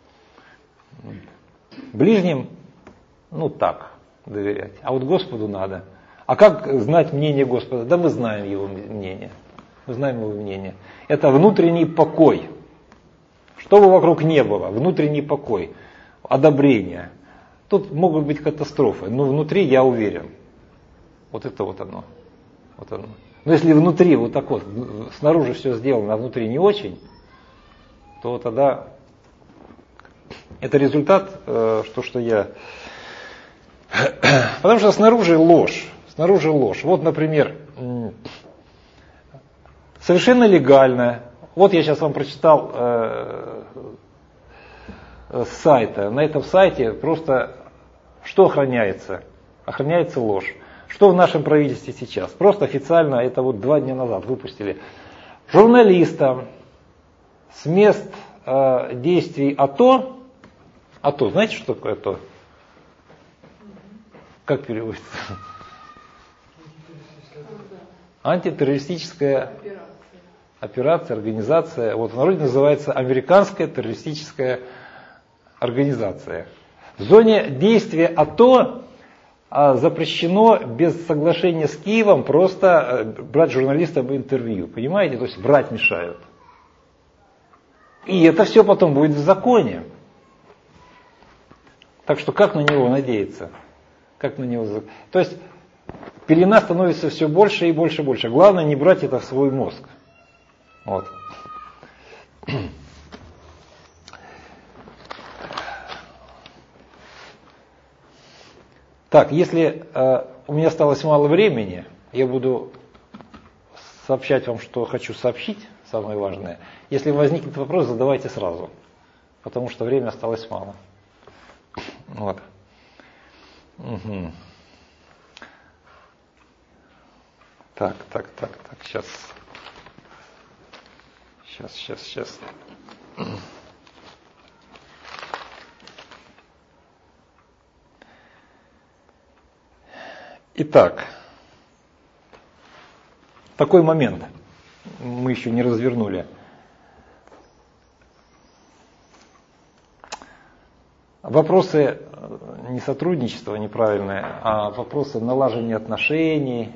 Ближним, ну так, доверять. А вот Господу надо. А как знать мнение Господа? Да мы знаем Его мнение. Мы знаем Его мнение. Это внутренний покой. Что бы вокруг не было, внутренний покой, одобрение. Тут могут быть катастрофы, но внутри я уверен. Вот это вот оно. Вот оно. Но если внутри вот так вот, снаружи все сделано, а внутри не очень, то тогда это результат, что, что я... Потому что снаружи ложь. Снаружи ложь. Вот, например, совершенно легально. Вот я сейчас вам прочитал э, с сайта. На этом сайте просто что охраняется? Охраняется ложь. Что в нашем правительстве сейчас? Просто официально, это вот два дня назад выпустили. Журналистам с мест э, действий АТО, АТО, знаете, что такое АТО? Как переводится? Антитеррористическая операция. операция, организация. Вот в народе называется Американская террористическая организация. В зоне действия АТО а, запрещено без соглашения с Киевом просто брать журналистам интервью. Понимаете? То есть брать мешают. И это все потом будет в законе. Так что как на него надеяться? Как на него... То есть пелена становится все больше и больше и больше. Главное не брать это в свой мозг. Вот. Так, если э, у меня осталось мало времени, я буду сообщать вам, что хочу сообщить, самое важное. Если возникнет вопрос, задавайте сразу, потому что времени осталось мало. Вот. Угу. Так, так, так, так, сейчас. Сейчас, сейчас, сейчас. Итак, такой момент мы еще не развернули. Вопросы не сотрудничества неправильные, а вопросы налаживания отношений.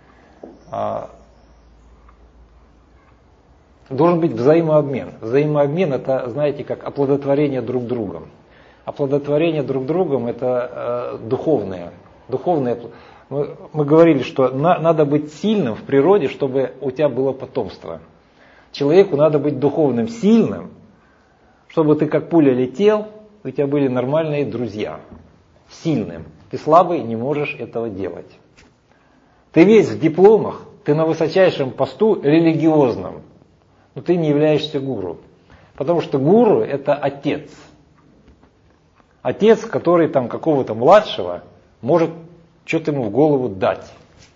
Должен быть взаимообмен. Взаимообмен — это, знаете, как оплодотворение друг другом. Оплодотворение друг другом — это э, духовное. духовное. Мы, мы говорили, что на, надо быть сильным в природе, чтобы у тебя было потомство. Человеку надо быть духовным сильным, чтобы ты как пуля летел, у тебя были нормальные друзья. Сильным. Ты слабый, не можешь этого делать. Ты весь в дипломах, ты на высочайшем посту религиозном. Но ты не являешься гуру. Потому что гуру — это отец. Отец, который там какого-то младшего может что-то ему в голову дать.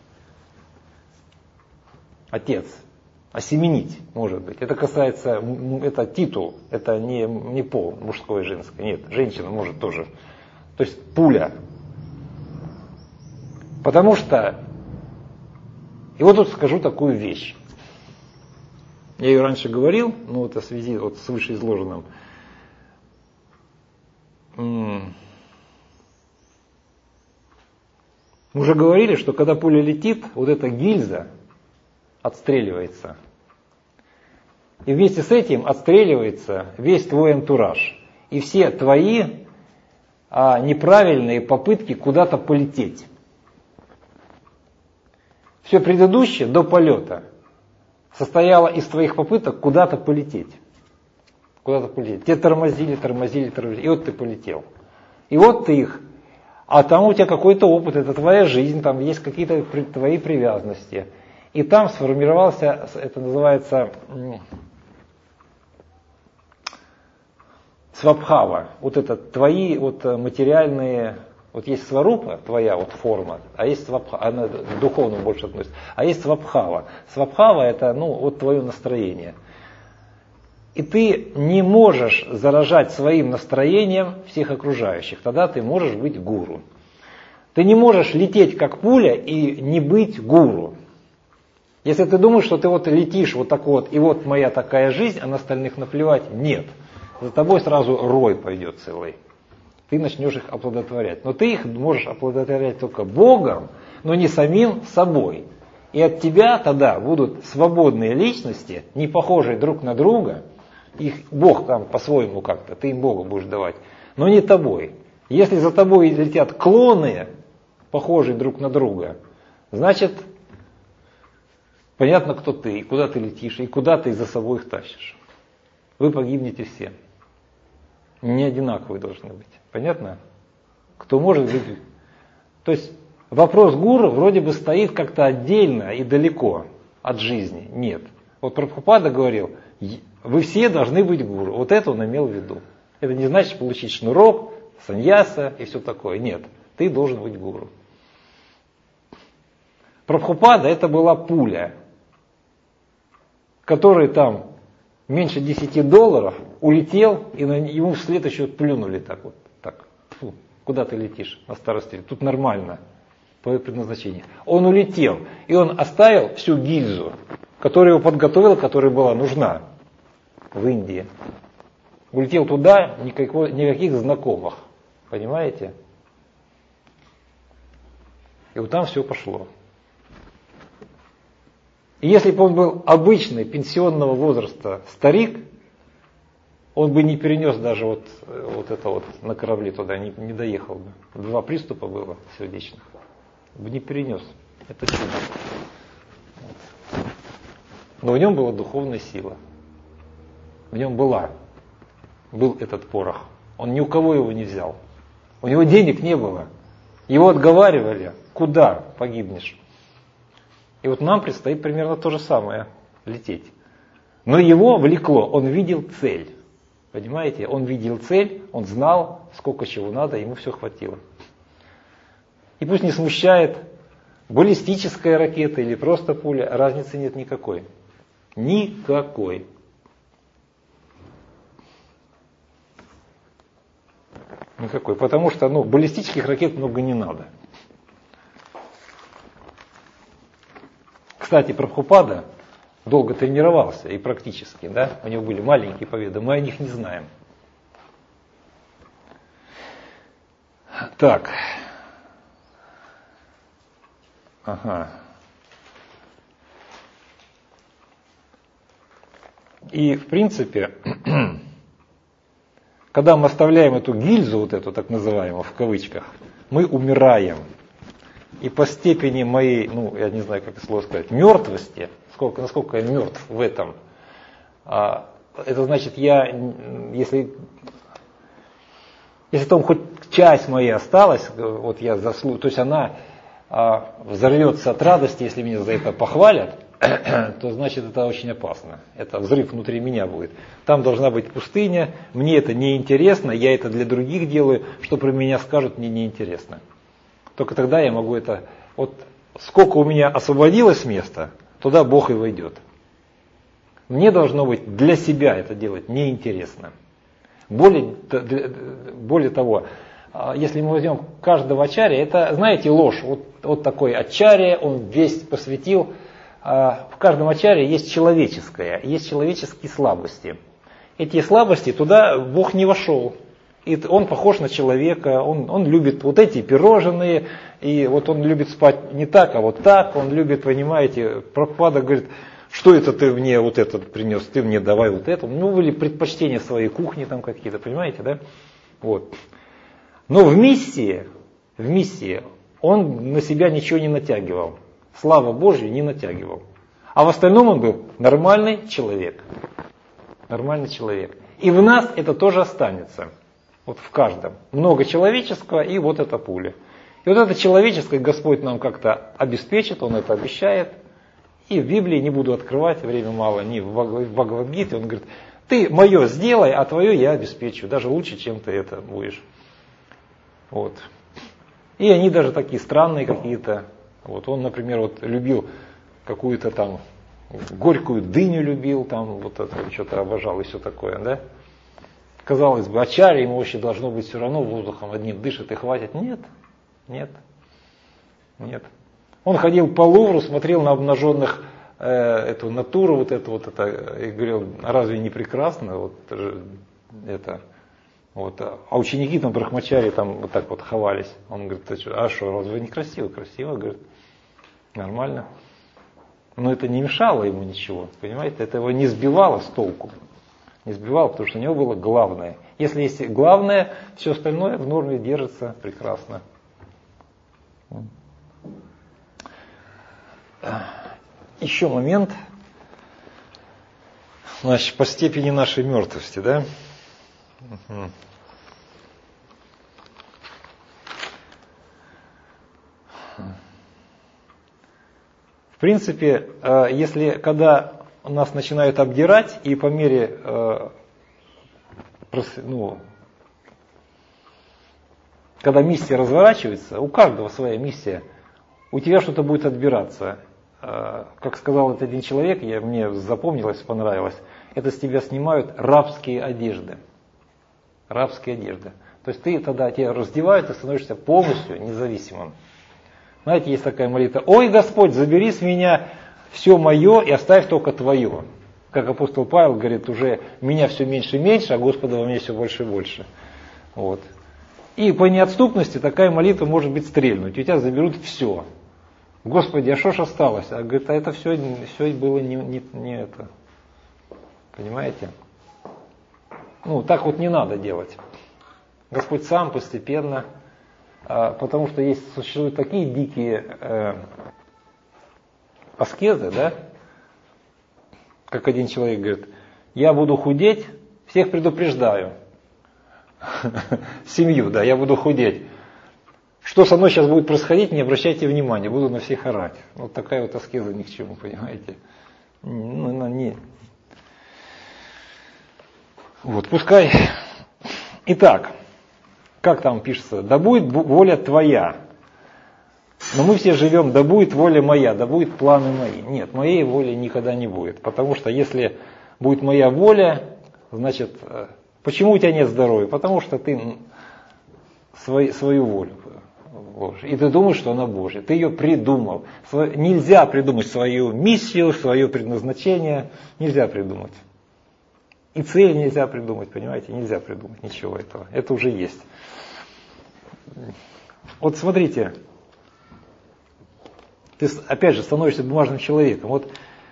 Отец. Осеменить, может быть. Это касается, это титул, это не, не пол, мужское и женское. Нет, женщина может тоже. То есть пуля. Потому что, и вот тут скажу такую вещь. Я ее раньше говорил, но вот в связи вот с вышеизложенным. Мы уже говорили, что когда пуля летит, вот эта гильза отстреливается. И вместе с этим отстреливается весь твой антураж. И все твои а, неправильные попытки куда-то полететь. Все предыдущее до полета состояло из твоих попыток куда-то полететь. Куда-то полететь. Те тормозили, тормозили, тормозили. И вот ты полетел. И вот ты их А там у тебя какой-то опыт, это твоя жизнь, там есть какие-то твои привязанности. И там сформировался, это называется свабхава, вот это твои вот материальные, вот есть сварупа, твоя вот форма, а есть свабхава, она к духовному больше относится, а есть свабхава. Свабхава это, ну, вот твое настроение. И ты не можешь заражать своим настроением всех окружающих, тогда ты можешь быть гуру. Ты не можешь лететь как пуля и не быть гуру. Если ты думаешь, что ты вот летишь вот так вот, и вот моя такая жизнь, а на остальных наплевать, нет. За тобой сразу рой пойдет целый. Ты начнешь их оплодотворять. Но ты их можешь оплодотворять только Богом, но не самим собой. И от тебя тогда будут свободные личности, не похожие друг на друга. Их Бог там по-своему как-то, ты им Богу будешь давать, но не тобой. Если за тобой летят клоны, похожие друг на друга, значит, понятно, кто ты, и куда ты летишь, и куда ты за собой их тащишь. Вы погибнете все. Не одинаковые должны быть. Понятно? Кто может быть... То есть вопрос гуру вроде бы стоит как-то отдельно и далеко от жизни. Нет. Вот Прабхупада говорил, вы все должны быть гуру. Вот это он имел в виду. Это не значит получить шнурок, саньяса и все такое. Нет. Ты должен быть гуру. Прабхупада это была пуля, который там меньше десяти долларов улетел, и на, ему вслед еще плюнули так вот. Так, фу, куда ты летишь на старости? Тут нормально, по предназначению. Он улетел, и он оставил всю гильзу, которую его подготовил, которая была нужна в Индии. Улетел туда, никакого, никаких знакомых. Понимаете? И вот там все пошло. И если бы он был обычный, пенсионного возраста старик, он бы не перенес даже вот, вот это вот на корабле туда, не, не доехал бы. Два приступа было сердечных. Бы не перенес. Это чудо. Но в нем была духовная сила. В нем была. Был этот порох. Он ни у кого его не взял. У него денег не было. Его отговаривали. Куда погибнешь? И вот нам предстоит примерно то же самое. Лететь. Но его влекло. Он видел цель. Понимаете? Он видел цель. Он знал, сколько чего надо. Ему все хватило. И пусть не смущает, баллистическая ракета или просто пуля. Разницы нет никакой. Никакой. Никакой. Потому что ну, баллистических ракет много не надо. Кстати, Прабхупада долго тренировался и практически, да, у него были маленькие победы, мы о них не знаем. Так. Ага. И в принципе, когда мы оставляем эту гильзу, вот эту так называемую, в кавычках, мы умираем. И по степени моей, ну, я не знаю, как это слово сказать, мертвости, сколько, насколько я мертв в этом, а, это значит, я, если, если там хоть часть моей осталась, вот я заслужу, то есть она а, взорвется от радости, если меня за это похвалят, то значит это очень опасно. Это взрыв внутри меня будет. Там должна быть пустыня, мне это неинтересно, я это для других делаю, что про меня скажут, мне неинтересно. Только тогда я могу это... Вот сколько у меня освободилось места, туда Бог и войдет. Мне должно быть для себя это делать неинтересно. Более, более того, если мы возьмем каждого ачарья, это, знаете, ложь. Вот, вот такой ачарья, он весь посвятил. В каждом ачарье есть человеческое, есть человеческие слабости. Эти слабости туда Бог не вошел. И он похож на человека, он, он любит вот эти пирожные, и вот он любит спать не так, а вот так, он любит, понимаете, Прабхупада говорит, что это ты мне вот этот принес, ты мне давай вот это, ну или предпочтения своей кухни там какие-то, понимаете, да? Вот. Но в миссии, в миссии он на себя ничего не натягивал, слава Божью не натягивал. А в остальном он был нормальный человек, нормальный человек. И в нас это тоже останется. Вот в каждом. Много человеческого и вот эта пуля. И вот это человеческое Господь нам как-то обеспечит, Он это обещает. И в Библии, не буду открывать, время мало, ни в Бхагавад-гите, Он говорит, ты мое сделай, а твое я обеспечу. Даже лучше, чем ты это будешь. Вот. И они даже такие странные какие-то. Вот он, например, вот любил какую-то там горькую дыню любил, там вот это что-то обожал и все такое, да? Казалось бы, ачарья ему вообще должно быть все равно, воздухом одним дышит и хватит. Нет, нет, нет. Он ходил по Лувру, смотрел на обнаженных э, эту натуру, вот это вот это, и говорил, разве не прекрасно? Вот это. Вот. А ученики там брахмачари там вот так вот ховались. Он говорит, а что, разве не красиво? Красиво, говорит, нормально. Но это не мешало ему ничего, понимаете? Это его не сбивало с толку. Не сбивало, потому что у него было главное. Если есть главное, все остальное в норме держится прекрасно. Еще момент. Значит, по степени нашей мертвости, да? Угу. В принципе, если когда нас начинают обдирать, и по мере, ну, когда миссия разворачивается, у каждого своя миссия, у тебя что-то будет отбираться. Как сказал этот один человек, я, мне запомнилось, понравилось, это с тебя снимают рабские одежды. Рабские одежды. То есть ты тогда тебя раздевают, и становишься полностью независимым. Знаете, есть такая молитва: «Ой, Господь, забери с меня все мое и оставь только твое». Как апостол Павел говорит, уже меня все меньше и меньше, а Господа во мне все больше и больше. Вот. И по неотступности такая молитва может быть стрельнуть. У тебя заберут все. Господи, а что ж осталось? А говорит, а это все, все было не, не, не это. Понимаете? Ну, так вот не надо делать. Господь сам постепенно, а, потому что есть, существуют такие дикие э, аскезы, да, как один человек говорит, я буду худеть, всех предупреждаю, семью, да, я буду худеть. Что со мной сейчас будет происходить, не обращайте внимания, буду на всех орать. Вот такая вот аскеза ни к чему, понимаете. Ну, она не... Вот, пускай. Итак, как там пишется, да будет воля твоя. Но мы все живем, да будет воля моя, да будет планы мои. Нет, моей воли никогда не будет. Потому что если будет моя воля, значит, почему у тебя нет здоровья? Потому что ты свой, свою волю ложишь. И ты думаешь, что она Божья. Ты ее придумал. Нельзя придумать свою миссию, свое предназначение. Нельзя придумать. И цель нельзя придумать, понимаете? Нельзя придумать ничего этого. Это уже есть. Вот смотрите. Ты опять же становишься бумажным человеком. Вот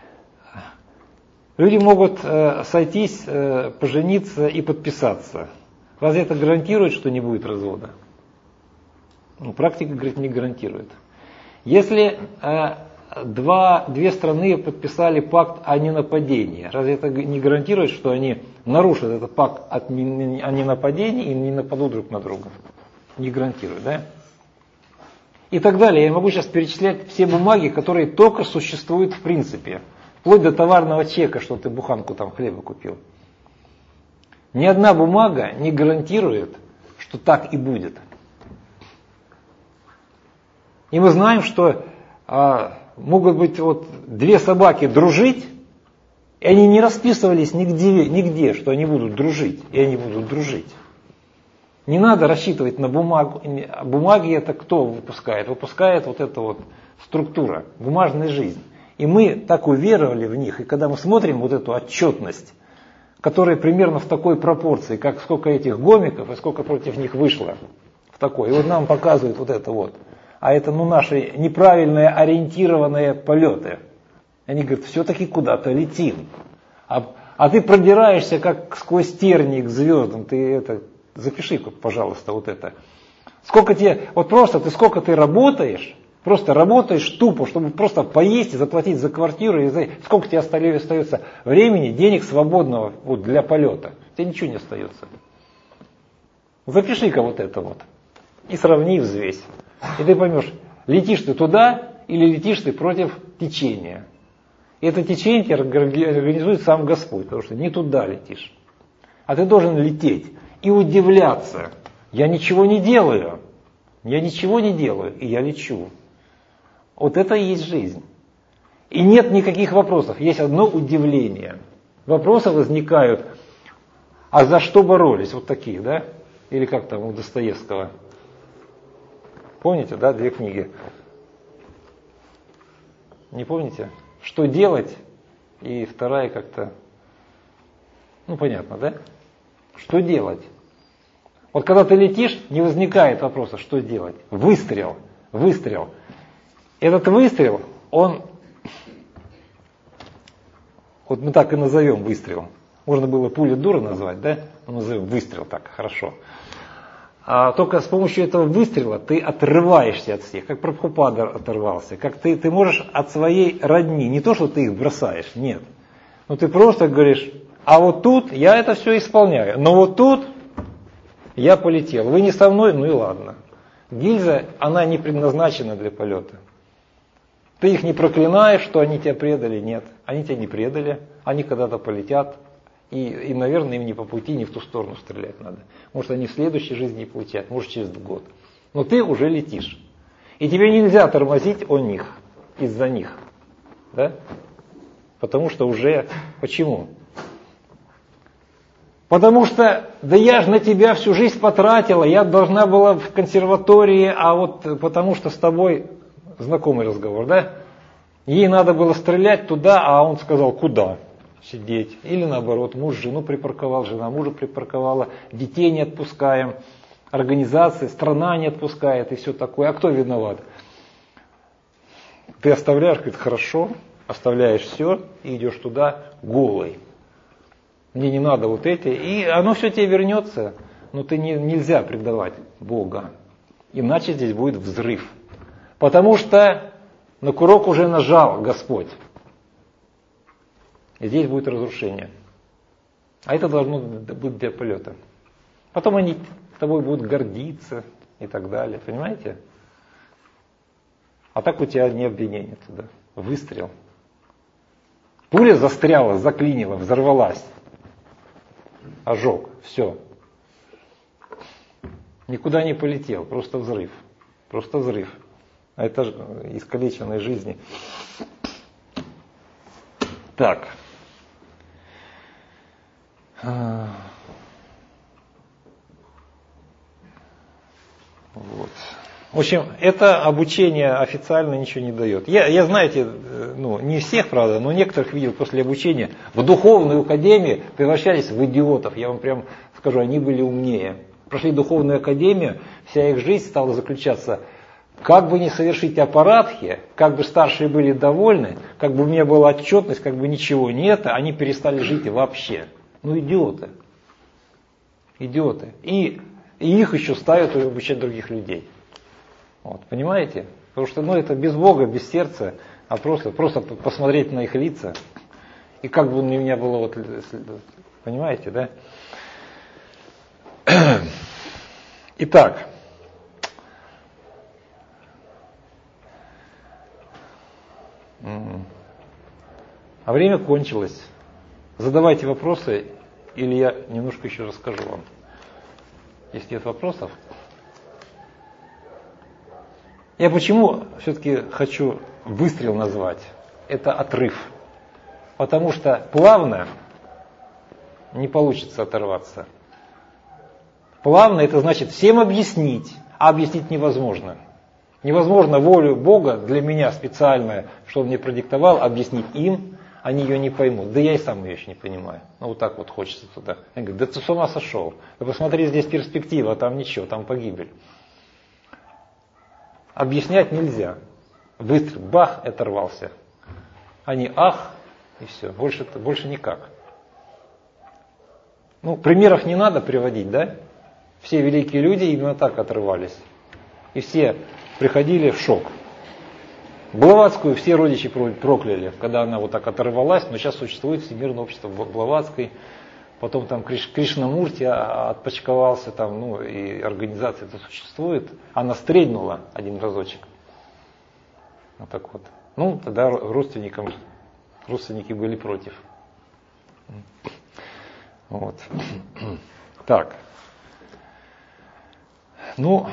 люди могут э, сойтись, э, пожениться и подписаться. Разве это гарантирует, что не будет развода? Ну, практика, говорит, не гарантирует. Если э, два, две страны подписали пакт о ненападении, разве это не гарантирует, что они нарушат этот пакт о ненападении и не нападут друг на друга? Не гарантирует, да? И так далее. Я могу сейчас перечислять все бумаги, которые только существуют в принципе. Вплоть до товарного чека, что ты буханку там хлеба купил. Ни одна бумага не гарантирует, что так и будет. И мы знаем, что а, могут быть вот две собаки дружить, и они не расписывались нигде, нигде, что они будут дружить, и они будут дружить. Не надо рассчитывать на бумагу. Бумаги это кто выпускает? Выпускает вот эта вот структура, бумажная жизнь. И мы так уверовали в них, и когда мы смотрим вот эту отчетность, которая примерно в такой пропорции, как сколько этих гомиков и сколько против них вышло, в такой. И вот нам показывают вот это вот. А это ну наши неправильные ориентированные полеты. Они говорят, все-таки куда-то летим. А, а ты продираешься как сквозь тернии к звездам, ты это... Запиши, пожалуйста, вот это. Сколько тебе, вот просто ты сколько ты работаешь, просто работаешь тупо, чтобы просто поесть и заплатить за квартиру, и за, сколько тебе остается времени, денег свободного вот, для полета. Тебе ничего не остается. Запиши-ка вот это вот. И сравни, взвесь. И ты поймешь, летишь ты туда или летишь ты против течения. И это течение тебе организует сам Господь, потому что не туда летишь. А ты должен лететь и удивляться. Я ничего не делаю. Я ничего не делаю, и я лечу. Вот это и есть жизнь. И нет никаких вопросов, есть одно удивление. Вопросы возникают, а за что боролись? Вот такие, да? Или как там у Достоевского. Помните, да, две книги? Не помните? Что делать? И вторая как-то, ну понятно, да? Что делать? Вот когда ты летишь, не возникает вопроса, что делать. Выстрел, выстрел. Этот выстрел, он, вот мы так и назовем выстрел. Можно было пуля дура назвать, да? Мы назовем выстрел так, хорошо. А только с помощью этого выстрела ты отрываешься от всех, как Прабхупада оторвался, как ты, ты можешь от своей родни, не то, что ты их бросаешь, нет. Но ты просто говоришь, а вот тут я это все исполняю, но вот тут я полетел, вы не со мной, ну и ладно. Гильза, она не предназначена для полета. Ты их не проклинаешь, что они тебя предали, нет. Они тебя не предали, они когда-то полетят. И, и, наверное, им не по пути, не в ту сторону стрелять надо. Может, они в следующей жизни не полетят, может, через год. Но ты уже летишь. И тебе нельзя тормозить о них, из-за них. Да? Потому что уже... Почему? Потому что, да я же на тебя всю жизнь потратила, я должна была в консерватории, а вот потому что с тобой знакомый разговор, да? Ей надо было стрелять туда, а он сказал, куда? Сидеть. Или наоборот, муж жену припарковал, жена мужа припарковала, детей не отпускаем, организации, страна не отпускает и все такое. А кто виноват? Ты оставляешь, говорит, хорошо, оставляешь все и идешь туда голый. Мне не надо вот эти. И оно все тебе вернется, но ты не, нельзя предавать Бога. Иначе здесь будет взрыв. Потому что на курок уже нажал Господь. И здесь будет разрушение. А это должно быть для полета. Потом они тобой будут гордиться и так далее. Понимаете? А так у тебя не обвинение туда. Выстрел. Пуля застряла, заклинила, взорвалась. Ожог. Все. Никуда не полетел. Просто взрыв. Просто взрыв. А это искалеченной жизни. Так. Вот. В общем, это обучение официально ничего не дает. Я, я знаете, ну, не всех, правда, но некоторых видел после обучения в духовную академию превращались в идиотов. Я вам прям скажу, они были умнее. Прошли духовную академию, вся их жизнь стала заключаться, как бы не совершить аппаратхи, как бы старшие были довольны, как бы у меня была отчетность, как бы ничего нет, они перестали жить вообще. Ну, идиоты. Идиоты. И, и их еще ставят обучать других людей. Вот, понимаете? Потому что ну, это без Бога, без сердца, а просто, просто посмотреть на их лица. И как бы у меня было, вот, понимаете, да? Итак. А время кончилось. Задавайте вопросы, или я немножко еще расскажу вам. Если нет вопросов. Я почему все-таки хочу выстрел назвать? Это отрыв. Потому что плавно не получится оторваться. Плавно это значит всем объяснить, а объяснить невозможно. Невозможно волю Бога для меня специально, что Он мне продиктовал, объяснить им, они ее не поймут. Да я и сам ее еще не понимаю. Ну вот так вот хочется туда. Я говорю, да ты с ума сошел. Да посмотри, здесь перспектива, а там ничего, там погибель. Объяснять нельзя. Выстрел, бах, и оторвался. Они ах, и все. Больше, больше никак. Ну, примеров не надо приводить, да? Все великие люди именно так отрывались. И все приходили в шок. Блаватскую все родичи прокляли, когда она вот так оторвалась, но сейчас существует Всемирное общество Блаватской. потом там Криш, Кришнамурти отпочковался, там, ну и организация это существует, она стрельнула один разочек. Вот так вот. Ну, тогда родственникам, родственники были против. Вот. Так. Ну,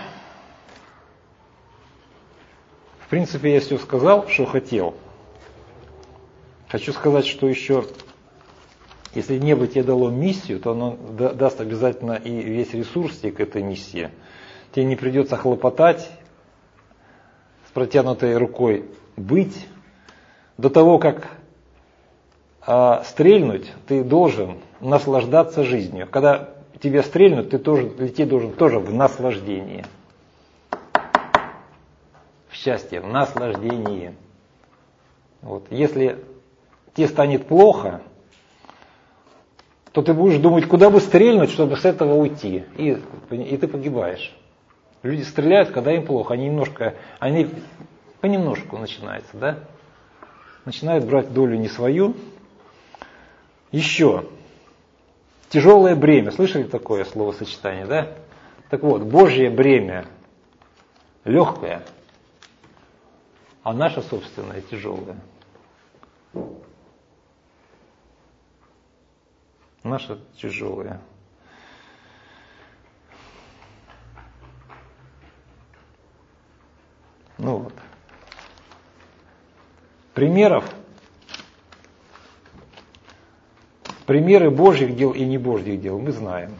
в принципе, я все сказал, что хотел. Хочу сказать, что еще, если небо тебе дало миссию, то оно даст обязательно и весь ресурс тебе к этой миссии. Тебе не придется хлопотать с протянутой рукой быть. До того, как а, стрельнуть, ты должен наслаждаться жизнью. Когда тебя стрельнут, ты тоже лететь должен тоже в наслаждении. В счастье, в наслаждении. Вот. Если тебе станет плохо, то ты будешь думать, куда бы стрельнуть, чтобы с этого уйти. И, и ты погибаешь. Люди стреляют, когда им плохо. Они немножко, они понемножку начинается, да? Начинают брать долю не свою. Еще. Тяжелое бремя. Слышали такое словосочетание, да? Так вот, Божье бремя легкое, а наше собственное тяжелое. Наше тяжелое. Ну вот. Примеров. Примеры Божьих дел и не Божьих дел мы знаем.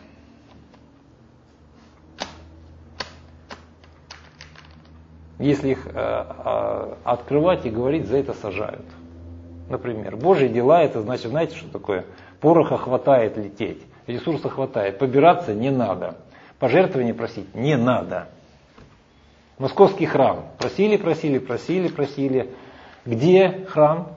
Если их э, э, открывать и говорить, за это сажают. Например, Божьи дела, это значит, знаете, что такое? Пороха хватает лететь, ресурса хватает, побираться не надо, пожертвования просить не надо. Московский храм. Просили, просили, просили, просили. Где храм?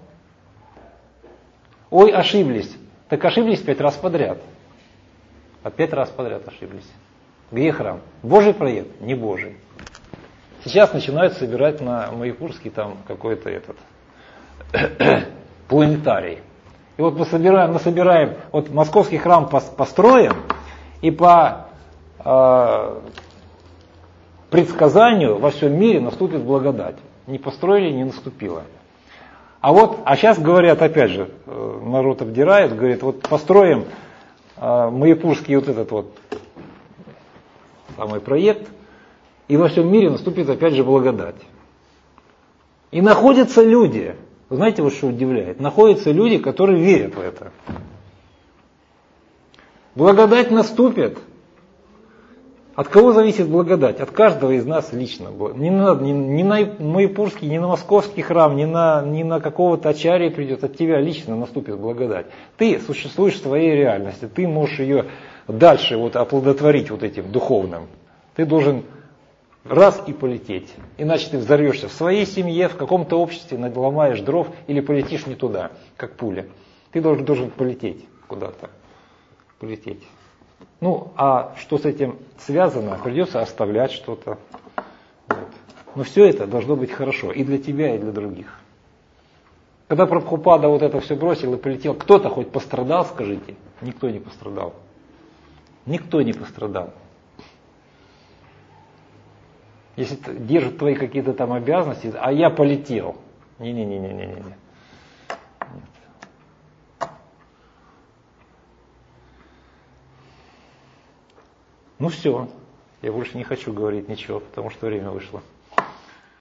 Ой, ошиблись. Так ошиблись пять раз подряд. А пять раз подряд ошиблись. Где храм? Божий проект? Не Божий. Сейчас начинают собирать на Маякурске там какой-то этот планетарий. И вот мы собираем, мы собираем, вот московский храм построен, и по э, предсказанию во всем мире наступит благодать. Не построили, не наступило. А вот, а сейчас говорят, опять же, народ обдирает, говорит, вот построим э, Маякурский вот этот вот самый проект, и во всем мире наступит опять же благодать. И находятся люди, вы знаете, вот что удивляет, находятся люди, которые верят в это. Благодать наступит. От кого зависит благодать? От каждого из нас лично. Не на, не, не на Маякурский, не на московский храм, не на, не на какого-то ачарья придет, от тебя лично наступит благодать. Ты существуешь в своей реальности, ты можешь ее дальше вот оплодотворить вот этим духовным. Ты должен раз и полететь. Иначе ты взорвешься в своей семье, в каком-то обществе, наломаешь дров или полетишь не туда, как пуля. Ты должен, должен полететь куда-то. Полететь. Ну, а что с этим связано, придется оставлять что-то. Вот. Но все это должно быть хорошо и для тебя, и для других. Когда Прабхупада вот это все бросил и полетел, кто-то хоть пострадал, скажите? Никто не пострадал. Никто не пострадал. Если держат твои какие-то там обязанности, а я полетел. Не-не-не-не-не-не. Ну все, я больше не хочу говорить ничего, потому что время вышло.